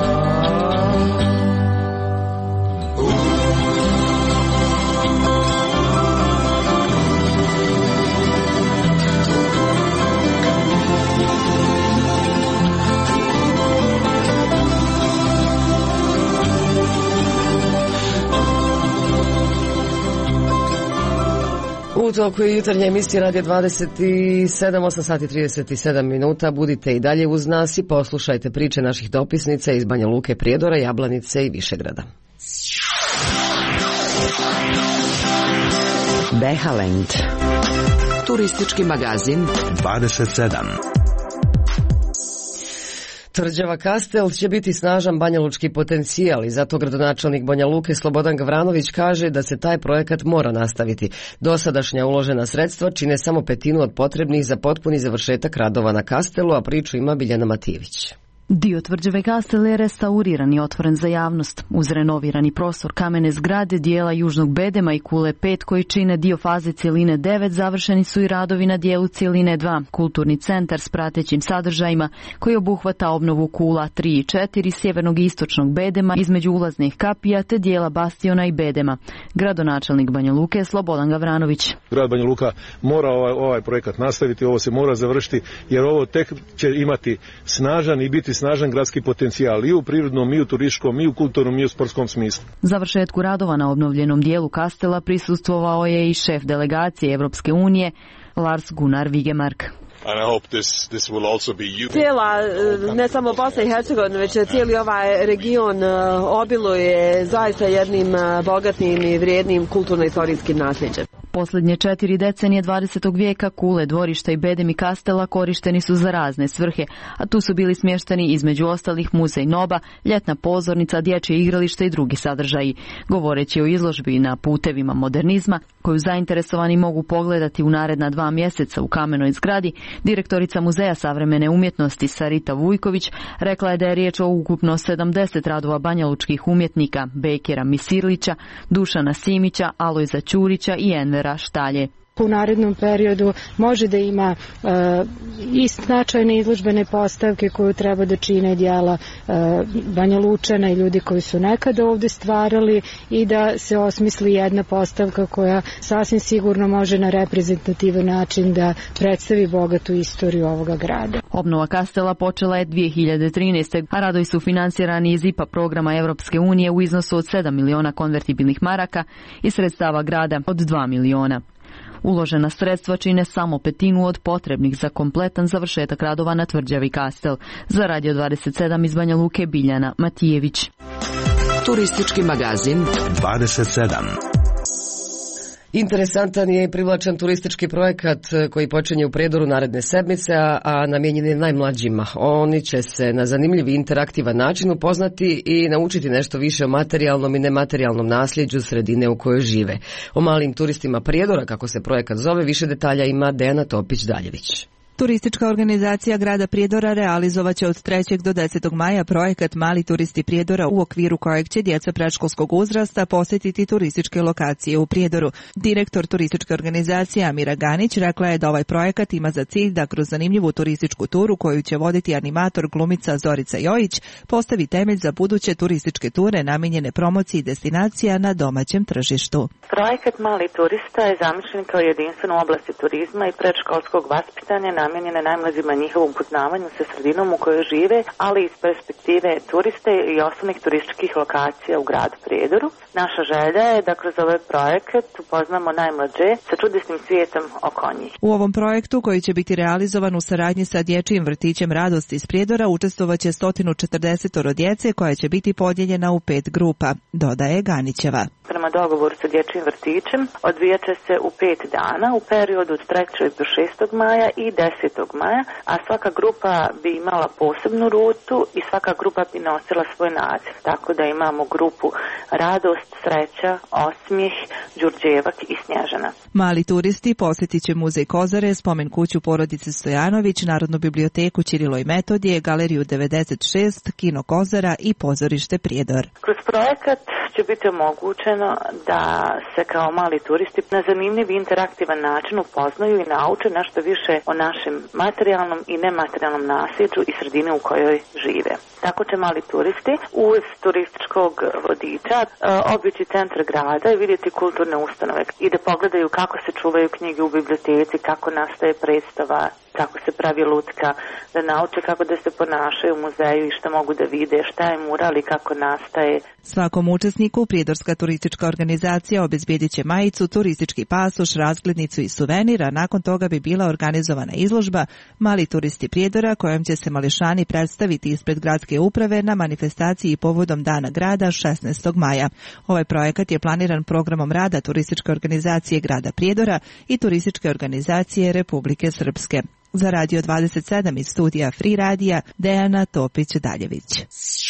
U toku jutarnje emisije Radio 27, 8 sati 37 minuta. Budite i dalje uz nas i poslušajte priče naših dopisnica iz Banja Luke, Prijedora, Jablanice i Višegrada. Behaland. Turistički magazin 27. Tvrđava Kastel će biti snažan banjalučki potencijal i zato gradonačelnik Banja Luke Slobodan Gavranović kaže da se taj projekat mora nastaviti. Dosadašnja uložena sredstva čine samo petinu od potrebnih za potpuni završetak radova na Kastelu, a priču ima Biljana Matijević. Dio tvrđave Kastel je restauriran i otvoren za javnost. Uz renovirani prostor kamene zgrade dijela Južnog Bedema i Kule 5 koji čine dio faze cjeline 9, završeni su i radovi na dijelu cjeline 2, kulturni centar s pratećim sadržajima koji obuhvata obnovu Kula 3 i 4, sjevernog i istočnog Bedema između ulaznih kapija te dijela Bastiona i Bedema. Gradonačelnik Banja Luke Slobodan Gavranović. Grad Banja Luka mora ovaj projekat nastaviti, ovo se mora završiti jer ovo tek će imati snažan i biti snažan gradski potencijal i u prirodnom, i u turističkom, i u kulturnom, i u sportskom smislu. Završetku radova na obnovljenom dijelu Kastela prisustvovao je i šef delegacije Evropske unije Lars Gunnar Vigemark. Cijela, ne samo Bosna i Hercegovina, već cijeli ovaj region obiluje zaista jednim bogatim i vrijednim kulturno-istorijskim nasljeđem. Posljednje 4 decenije 20. vijeka Kule, dvorišta i Bedem i Kastela korišteni su za razne svrhe, a tu su bili smješteni između ostalih muzej Noba, ljetna pozornica, dječje igralište i drugi sadržaji. Govoreći o izložbi na putevima modernizma, koju zainteresovani mogu pogledati u naredna 2 mjeseca u kamenoj zgradi, direktorica Muzeja savremene umjetnosti Sarita Vujković rekla je da je riječ o ukupno 70 radova banjalučkih umjetnika Bekera Misirlića, Dušana Simića, Alojza Ćurića i Envera Štalje. U narednom periodu može da ima i značajne izložbene postavke koju treba da čine djela Banja Lučana i ljudi koji su nekada ovdje stvarali i da se osmisli jedna postavka koja sasvim sigurno može na reprezentativan način da predstavi bogatu istoriju ovoga grada. Obnova Kastela počela je 2013. a radovi su financirani iz IPA programa Evropske unije u iznosu od 7 miliona konvertibilnih maraka i sredstava grada od 2 miliona. Uložena sredstva čine samo petinu od potrebnih za kompletan završetak radova na tvrđavi Kastel. Za Radio 27 iz Banja Luke Biljana Matijević. Turistički magazin 27. Interesantan je i privlačan turistički projekat koji počinje u Prijedoru naredne sedmice, a namijenjen je najmlađima. Oni će se na zanimljiv i interaktivan način upoznati i naučiti nešto više o materijalnom i nematerijalnom nasljeđu sredine u kojoj žive. O malim turistima Prijedora, kako se projekat zove, više detalja ima Dejana Topić-Daljević. Turistička organizacija grada Prijedora realizovaće od 3. do 10. maja projekat Mali turisti Prijedora u okviru kojeg će djeca predškolskog uzrasta posjetiti turističke lokacije u Prijedoru. Direktor turističke organizacije Amira Ganić rekla je da ovaj projekat ima za cilj da kroz zanimljivu turističku turu koju će voditi animator glumica Zorica Jojić postavi temelj za buduće turističke ture namijenjene promociji destinacija na domaćem tržištu. Projekat Mali turista je zamišljen kao jedinstven u oblasti turizma i predškolskog vaspitanja namijenjene najmlađima njihovom upoznavanju sa sredinom u kojoj žive, ali iz perspektive turiste i osnovnih turističkih lokacija u gradu Prijedoru. Naša želja je da kroz ovaj projekat upoznamo najmlađe sa čudesnim svijetom oko njih. U ovom projektu, koji će biti realizovan u saradnji sa dječjim vrtićem Radost iz Prijedora, učestvovaće 140 djece koja će biti podijeljena u 5 grupa, dodaje Ganićeva. Prema dogovoru sa dječjim vrtićem odvijat će se u 5 dana u periodu od 3. do 6. maja i 10. maja, a svaka grupa bi imala posebnu rutu i svaka grupa bi nosila svoj naziv. Tako da imamo grupu Radost, Sreća, Osmijeh, Đurđevak i Snježana. Mali turisti posjetit će muzej Kozare, spomen kuću porodice Stojanović, Narodnu biblioteku Ćirilo i Metodije, Galeriju 96, Kino Kozara i pozorište Prijedor. Kroz projekat će biti omogućeno da se kao mali turisti na zanimljiv i interaktivan način upoznaju i nauče nešto više o našem materijalnom i nematerijalnom nasljeđu i sredini u kojoj žive. Tako će mali turisti uz turističkog vodiča obići centar grada i vidjeti kulturne ustanove i da pogledaju kako se čuvaju knjige u biblioteci, kako nastaje predstava, kako se pravi lutka, da nauče kako da se ponašaju u muzeju i što mogu da vide, šta je mural i kako nastaje. Svakom učesniku Prijedorska turistička organizacija obezbijedit će majicu, turistički pasoš, razglednicu i suvenir, a nakon toga bi bila organizovana izložba Mali turisti Prijedora, kojom će se mališani predstaviti ispred gradske uprave na manifestaciji povodom Dana grada 16. maja. Ovaj projekat je planiran programom rada turističke organizacije grada Prijedora i turističke organizacije Republike Srpske. Za Radio 27 iz studija Free Radija, Dejana Topić-Daljević.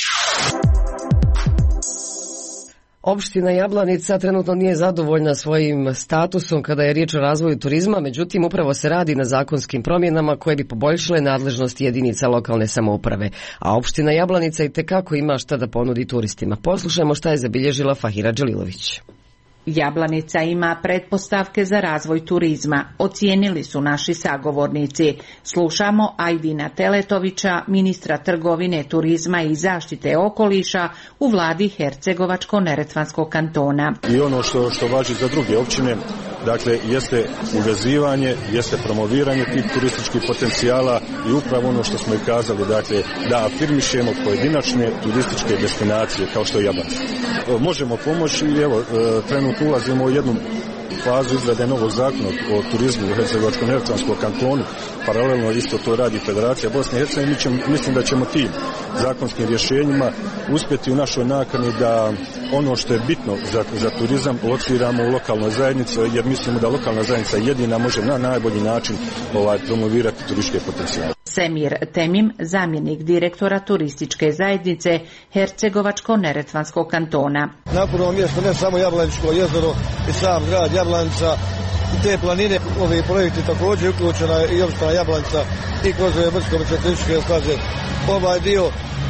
Opština Jablanica trenutno nije zadovoljna svojim statusom kada je riječ o razvoju turizma, međutim upravo se radi na zakonskim promjenama koje bi poboljšale nadležnosti jedinica lokalne samouprave, a opština Jablanica itekako ima šta da ponudi turistima. Poslušajmo šta je zabilježila Fahira Đelilović. Jablanica ima pretpostavke za razvoj turizma, ocijenili su naši sagovornici. Slušamo Ajdina Teletovića, ministra trgovine, turizma i zaštite okoliša u vladi Hercegovačko-neretvanskog kantona. I ono što važi za druge općine, dakle, jeste uvezivanje, jeste promoviranje tih turističkih potencijala i upravo ono što smo i kazali, dakle, da afirmišemo pojedinačne turističke destinacije kao što je Jablanica. Možemo pomoći i evo, trenutno ulazimo u jednu fazu izrade novog zakona o turizmu u Hercegovačko-neretvanskom kantonu. Paralelno isto to radi Federacija Bosne i Hercegovine. Mislim da ćemo tim zakonskim rješenjima uspjeti u našoj nakani da ono što je bitno za turizam lociramo u lokalnoj zajednici, jer mislimo da lokalna zajednica jedina može na najbolji način promovirati turističke potencijale. Semir Temim, zamjenik direktora turističke zajednice Hercegovačko-neretvanskog kantona. Na prvom mjestu ne samo Jablaničko jezero i sam grad Jablanica i te planine, ovi projekti također uključena i opština Jablanica i kroz ove brdsko-planinske staze. Ovaj dio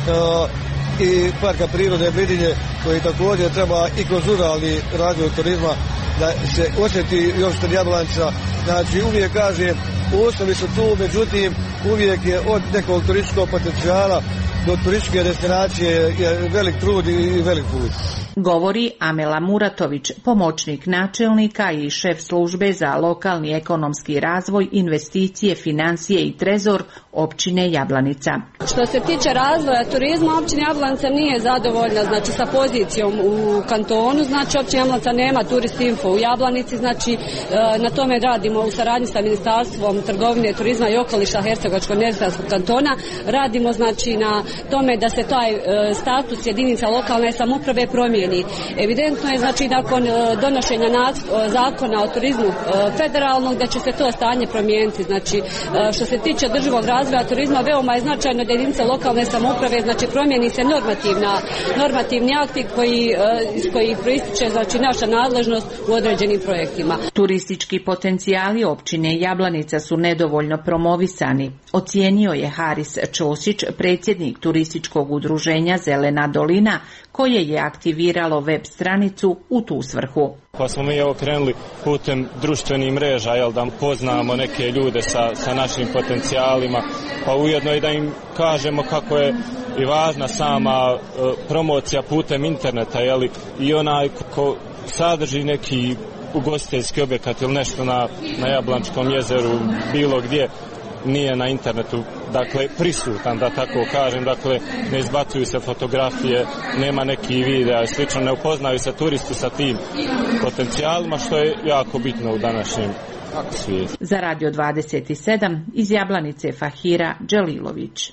i parka prirode Bridinje koji također treba i kroz ruralni razvoj turizma da se osjeti i opština Jablanica. Znači uvijek kažem, uslovi su tu, međutim uvijek je od nekog turističkog potencijala do turističke destinacije je velik trud i velik put. Govori Amela Muratović, pomoćnik načelnika i šef službe za lokalni ekonomski razvoj, investicije, financije i trezor općine Jablanica. Što se tiče razvoja turizma, općina Jablanica nije zadovoljna, znači, sa pozicijom u kantonu, znači općina Jablanica nema turist info u Jablanici, znači na tome radimo u saradnji sa Ministarstvom trgovine, turizma i okoliša Hercegovačko-neretvanskog kantona. Radimo znači na tome da se taj status jedinica lokalne samouprave promijeni. promijeni. Evidentno je znači nakon donošenja zakona o turizmu federalnog da će se to stanje promijeniti. Znači što se tiče održivog razvoja turizma veoma je značajno da jedinice lokalne samouprave znači promijeni se normativni akti iz kojih proističe znači naša nadležnost u određenim projektima. Turistički potencijali općine Jablanica su nedovoljno promovisani, ocijenio je Haris Ćosić, predsjednik turističkog udruženja Zelena dolina, koje je aktiviralo web stranicu u tu svrhu. Pa smo mi krenuli putem društvenih mreža, da poznamo neke ljude sa našim potencijalima, pa ujedno i da im kažemo kako je i važna sama promocija putem interneta, i onaj ko sadrži neki ugostiteljski objekat ili nešto na Jablančkom jezeru, bilo gdje, nije na internetu, dakle, prisutan, da tako kažem, dakle, ne izbacuju se fotografije, nema neki videa i slično, ne upoznaju se turisti sa tim potencijalima, što je jako bitno u današnjem svijetu. Za Radio 27 iz Jablanice Fahira Đelilović.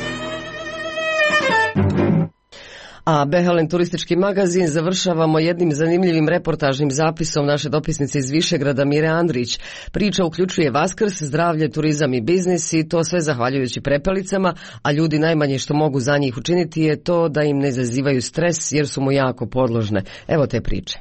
A Behalen turistički magazin završavamo jednim zanimljivim reportažnim zapisom naše dopisnice iz Višegrada Mire Andrić. Priča uključuje Vaskrs, zdravlje, turizam i biznis i to sve zahvaljujući prepelicama, a ljudi najmanje što mogu za njih učiniti je to da im ne izazivaju stres jer su mu jako podložne. Evo te priče.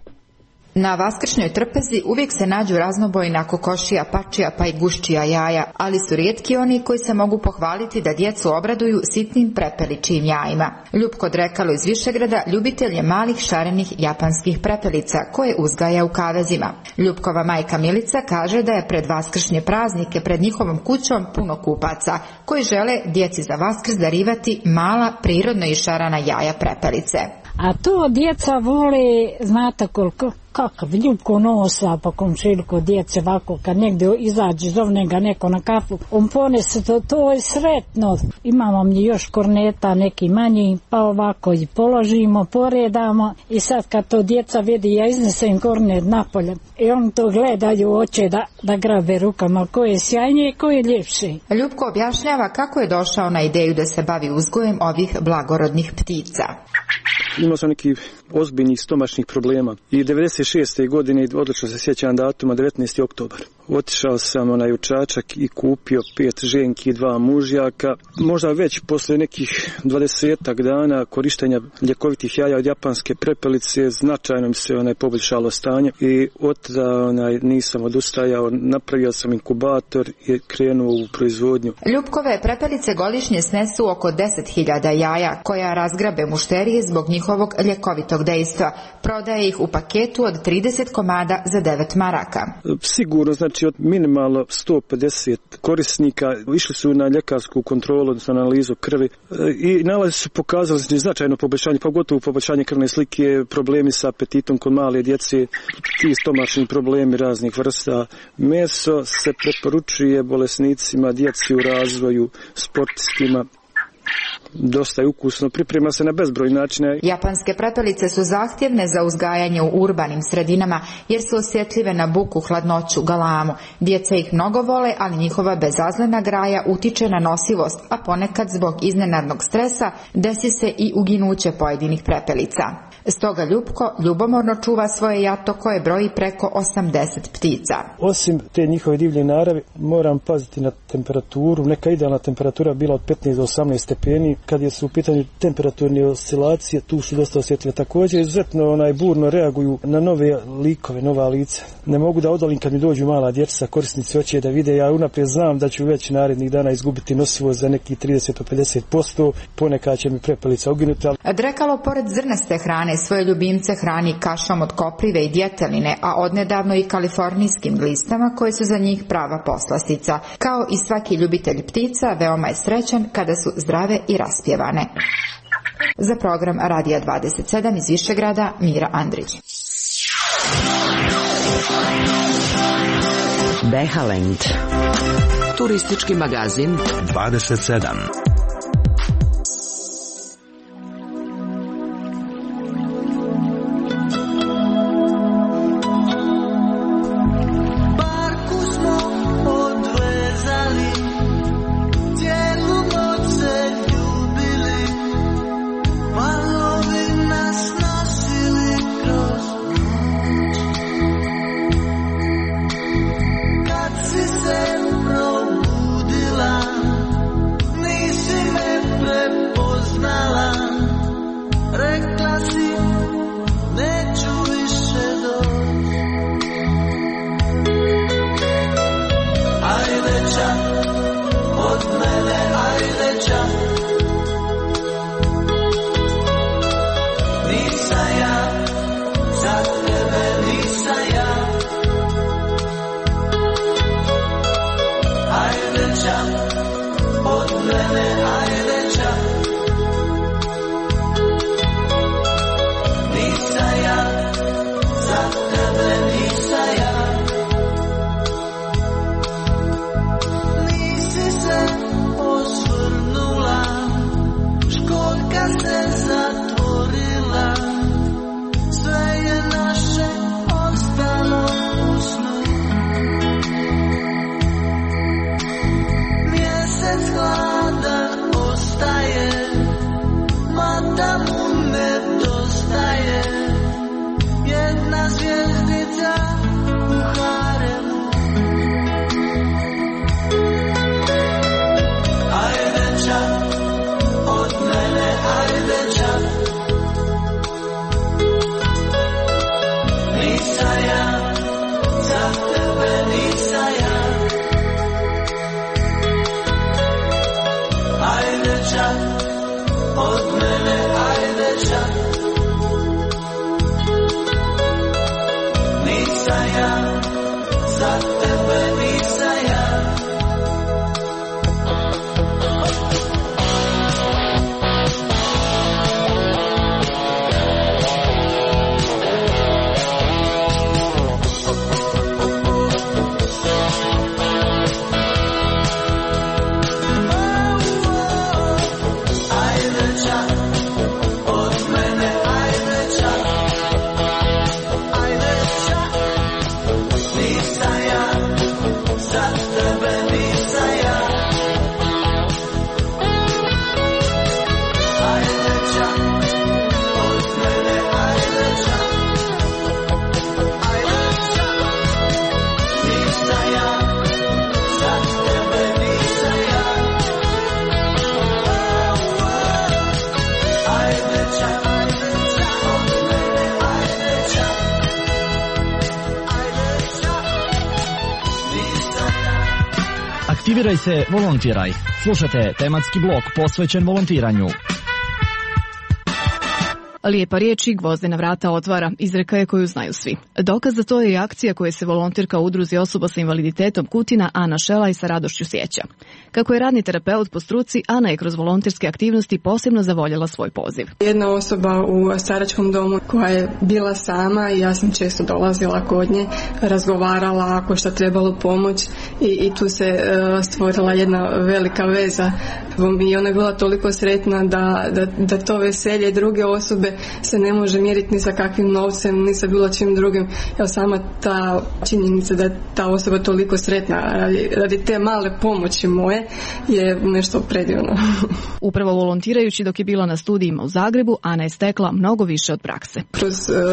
Na vaskršnjoj trpezi uvijek se nađu raznobojna kokošija, pačija pa i guščija jaja, ali su rijetki oni koji se mogu pohvaliti da djecu obraduju sitnim prepeličijim jajima. Ljupko Drekalo iz Višegrada ljubitelj je malih šarenih japanskih prepelica koje uzgaja u kavezima. Ljupkova majka Milica kaže da je pred vaskršnje praznike pred njihovom kućom puno kupaca koji žele djeci za Vaskrs darivati mala prirodno išarana jaja prepelice. A to djeca vole, znate koliko, kakav Ljubko nosa po komšiluku djece ovako, kad negdje izađe, zovne ga neko na kafu, on ponese to je sretno. Imamo mi još korneta, neki manji, pa ovako i položimo, poredamo i sad kad to djeca vidi, ja iznesem kornet napolje i on to gledaju, hoće da grabe rukama, ko je sjajnije, ko je ljepše. Ljubko objašnjava kako je došao na ideju da se bavi uzgojem ovih blagorodnih ptica. Imao sam neki ozbiljnih stomačnih problema i 96. godine, odlično se sjećam datuma, 19. oktobar. Otišao sam u Čačak i kupio 5 ženki i 2 mužjaka. Možda već posle nekih 20 dana korištenja ljekovitih jaja od japanske prepelice značajno mi se poboljšalo stanje i od da nisam odustajao, napravio sam inkubator i krenuo u proizvodnju. Ljupkove prepelice godišnje snesu oko 10.000 jaja koja razgrabe mušterije zbog njihovog ljekovitog dejstva. Prodaje ih u paketu od 30 komada za 9 maraka. Sigurno, znači od minimalno 150 korisnika išli su na ljekarsku kontrolu, odnosno analizu krvi i nalazi su pokazali značajno poboljšanje, pogotovo poboljšanje krvne slike, problemi sa apetitom kod male djece, ti stomačni problemi raznih vrsta. Meso se preporučuje bolesnicima, djeci u razvoju, sportistima. Dosta je ukusno, priprema se na bezbroj načina. Japanske prepelice su zahtjevne za uzgajanje u urbanim sredinama jer su osjetljive na buku, hladnoću, galamu. Djeca ih mnogo vole, ali njihova bezazlena graja utiče na nosivost, a ponekad zbog iznenadnog stresa desi se i uginuće pojedinih prepelica. Stoga Ljupko ljubomorno čuva svoje jato koje broji preko 80 ptica. Osim te njihove divlje naravi, moram paziti na temperaturu. Neka idealna temperatura bila od 15 do 18 stepeni. Kad je su u pitanju temperaturne oscilacije, tu su dosta osjetljive. Također izuzetno burno reaguju na nove likove, nova lica. Ne mogu da odolim kad mi dođu mala djeca, korisnici hoće da vide. Ja unaprijed znam da ću već narednih dana izgubiti nosivost za nekih 30-50%. Ponekad će mi prepelica uginuti. Drekalo pored zrnaste hrane svoje ljubimce hrani kašom od koprive i djeteline, a odnedavno i kalifornijskim glistama koje su za njih prava poslastica. Kao i svaki ljubitelj ptica, veoma je srećan kada su zdrave i raspjevane. Za program Radija 27 iz Višegrada, Mira Andrić. Behalend. Turistički magazin 27. Valovi nas nosili od mene, ajde čak. Nisam ja, za tebe nisam ja. Aktiviraj se, volontiraj. Slušate tematski blok posvećen volontiranju. Lijepa riječ i gvozdena vrata otvara, izreka je koju znaju svi. Dokaz za to je i akcija koje se volonterka u udruzi osoba sa invaliditetom Kutina Ana Šelaj sa radošću sjeća. Kako je radni terapeut po struci, Ana je kroz volonterske aktivnosti posebno zavoljela svoj poziv. Jedna osoba u staračkom domu koja je bila sama i ja sam često dolazila kod nje, razgovarala ako šta trebalo pomoć i tu se stvorila jedna velika veza. I ona je bila toliko sretna da to veselje druge osobe se ne može mjeriti ni sa kakvim novcem, ni sa bilo čim drugim. Evo sama ta činjenica da je ta osoba toliko sretna radi te male pomoći moje je nešto predivno. Upravo volontirajući dok je bila na studijima u Zagrebu, Ana je stekla mnogo više od prakse. Kroz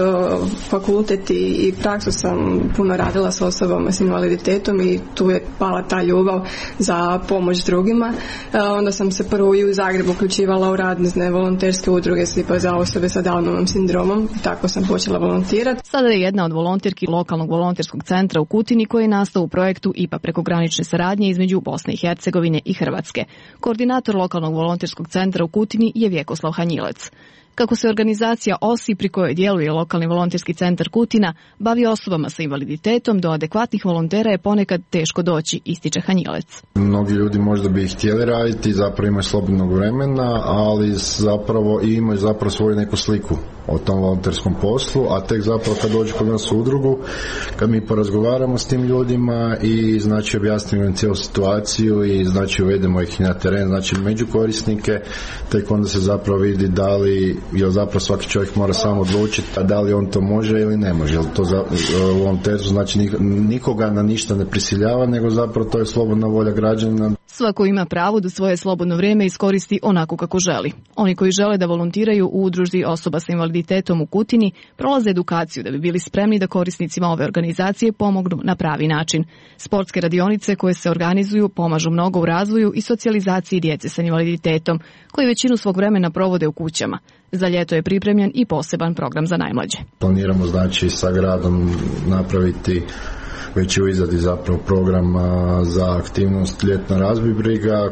fakultet i praksu sam puno radila s osobama s invaliditetom i tu je pala ta ljubav za pomoć drugima. Onda sam se prvo i u Zagrebu uključivala u razne volonterske udruge tipa za osobe sa Downovim sindromom. Tako sam počela volontirati. Sada je jedna od volonterki lokalnog volonterskog centra u Kutini koji je nastao u projektu IPA prekogranične saradnje između Bosne i Hercegovine i Hrvatske. Koordinator lokalnog volonterskog centra u Kutini je Vjekoslav Hanjilec. Kako se organizacija OSI, pri kojoj djeluje lokalni volonterski centar Kutina, bavi osobama sa invaliditetom, do adekvatnih volontera je ponekad teško doći, ističe Hanjilec. Mnogi ljudi možda bi htjeli raditi, zapravo imaju slobodnog vremena, ali zapravo imaju zapravo svoju neku sliku o tom volonterskom poslu, a tek zapravo kad dođu kod nas u udrugu, kad mi porazgovaramo s tim ljudima i znači objasnimo im cijelu situaciju i znači uvedemo ih na teren, znači među korisnike, tek onda se zapravo vidi da li, jer zapravo svaki čovjek mora samo odlučiti da li on to može ili ne može, jer to u volonterstvu znači nikoga na ništa ne prisiljava, nego zapravo to je slobodna volja građana. Svako ima pravo da svoje slobodno vrijeme iskoristi onako kako želi. Oni koji žele da volontiraju u udruzi osoba sa invaliditetom u Kutini prolaze edukaciju da bi bili spremni da korisnicima ove organizacije pomognu na pravi način. Sportske radionice koje se organizuju pomažu mnogo u razvoju i socijalizaciji djece sa invaliditetom, koji većinu svog vremena provode u kućama. Za ljeto je pripremljen i poseban program za najmlađe. Planiramo znači sa gradom napraviti već u izradi zapravo programa za aktivnost ljetna razbibriga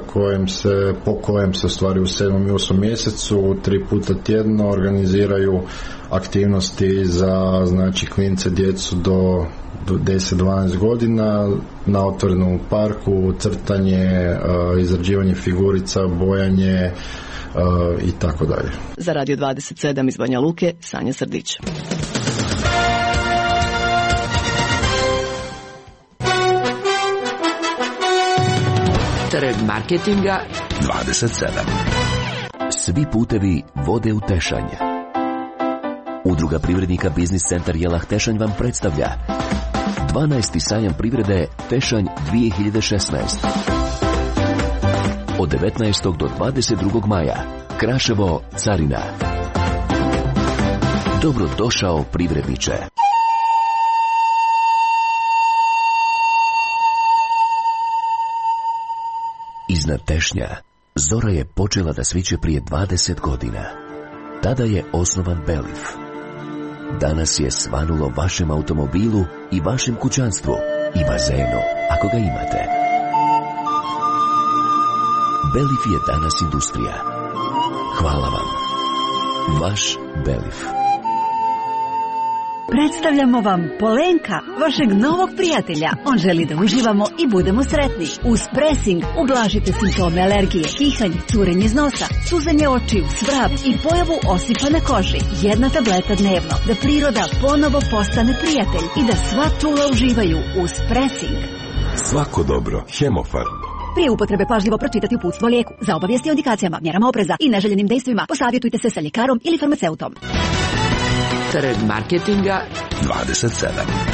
po kojem se u stvari u 7. i 8. mjesecu 3 puta tjedno organiziraju aktivnosti za znači klince, djecu do 10-12 godina na otvorenom parku, crtanje, izrađivanje figurica, bojanje i tako dalje. Za Radio 27 iz Banja Luke, Sanja Srdić. Trg marketinga 27. Svi putevi vode u Tešanj. Udruga privrednika Biznis centar Jelah Tešanj vam predstavlja 12. sajam privrede Tešanj 2016. Od 19. do 22. maja Kraševo, Carina. Dobrodošao privredniče. Iznad Tešnja zora je počela da sviće prije 20 godina. Tada je osnovan Belif. Danas je svanulo vašem automobilu i vašem kućanstvu i bazenu, ako ga imate. Belif je danas industrija. Hvala vam. Vaš Belif. Predstavljamo vam Polenka, vašeg novog prijatelja. On želi da uživamo i budemo sretni. Uz Pressing ublažite simptome alergije, kihanje, curenje iz nosa, suzanje očiju, svrab i pojavu osipa na koži. 1 tableta dnevno, da priroda ponovo postane prijatelj i da sva čula uživaju uz Pressing. Svako dobro. Hemofarm. Prije upotrebe pažljivo pročitati uputstvo o lijeku. Za obavijesti o indikacijama, mjerama opreza i neželjenim dejstvima posavjetujte se sa ljekarom ili farmaceutom. Trg marketinga 27.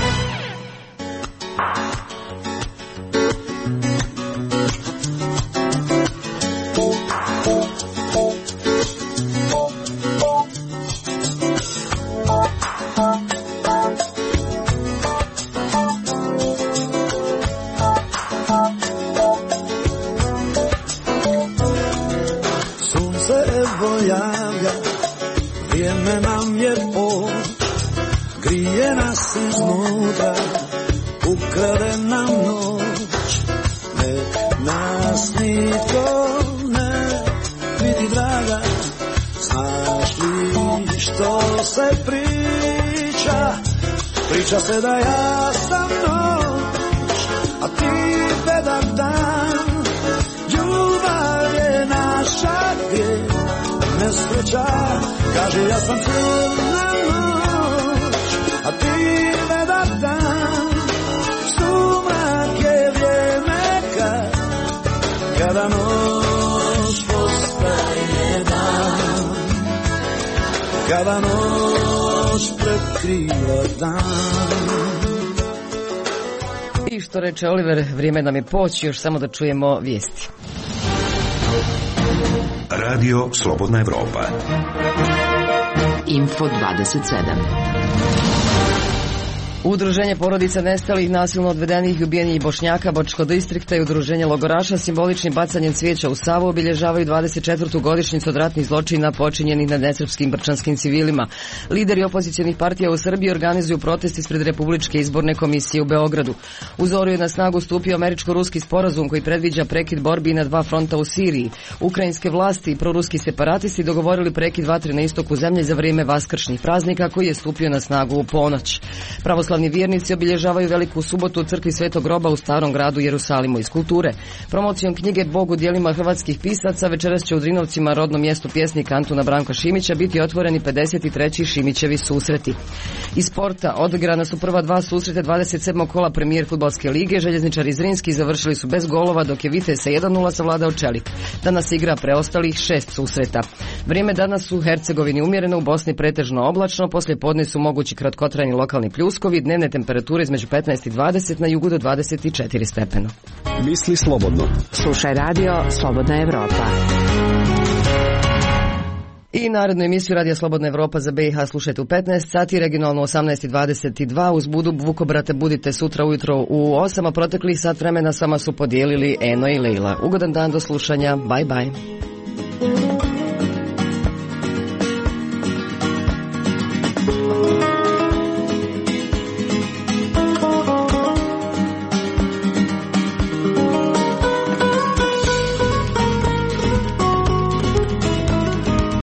Sunce evo javlja, vrijeme nam je grije nas iznutra, ukrade nam noć, nek nas nitko ne vidi draga. Znaš li što se priča? Priča se da ja sam noć, a ti bedak dan. Ljubav je naša grijeh, nesreća, kaže ja sam crna noć, a ti bedak dan. Sumrak je vrijeme kada noć postaje dan, kada noć prekriva dan. I što reče Oliver, vrijeme nam je poći, još samo da čujemo vijesti. Radio Slobodna Evropa. Info 27. Udruženje porodica nestalih, nasilno odvedenih i ubijenih Bošnjaka Bačkog distrikta i udruženje logoraša simboličnim bacanjem cvijeća u Savu obilježavaju 24. godišnjicu od ratnih zločina počinjenih nad nesrpskim brčanskim civilima. Lideri opozicionih partija u Srbiji organizuju protest ispred Republičke izborne komisije u Beogradu. U zoru je na snagu stupio američko-ruski sporazum koji predviđa prekid borbi na 2 fronta u Siriji. Ukrajinske vlasti i proruski separatisti dogovorili prekid vatre na istoku zemlje za vrijeme vaskršnjih praznika koji je stupio na snagu u ponoć. Pravoslavni vjernici obilježavaju Veliku subotu u crkvi Svetog Groba u Starom gradu Jerusalimu iz kulture. Promocijom knjige Bog u djelima hrvatskih pisaca večeras će u Drinovcima, rodnom mjestu pjesnika Antuna Branka Šimića, biti otvoreni 53. Šimićevi susreti. Iz sporta odigrana su prva 2 susrete 27. kola premijer fudbalske lige. Željezničari Zrinski završili su bez golova, dok je Vitez sa 1:0 savladao Čelik. Danas igra preostalih 6 susreta. Vrijeme danas u Hercegovini umjereno, u Bosni pretežno oblačno, poslije podne su mogući kratkotrajni lokalni pljuskovi, dnevne temperature između 15 i 20, na jugu do 24 stepena. Misli slobodno. Slušaj radio Slobodna Evropa. I narednu emisiju Radija Slobodna Evropa za BiH slušajte u 15 sati, regionalno 18:22. Uz Budu Vukobrate budite sutra ujutro u 8, a proteklih sat vremena s vama su podijelili Eno i Leila. Ugodan dan, do slušanja, bye bye.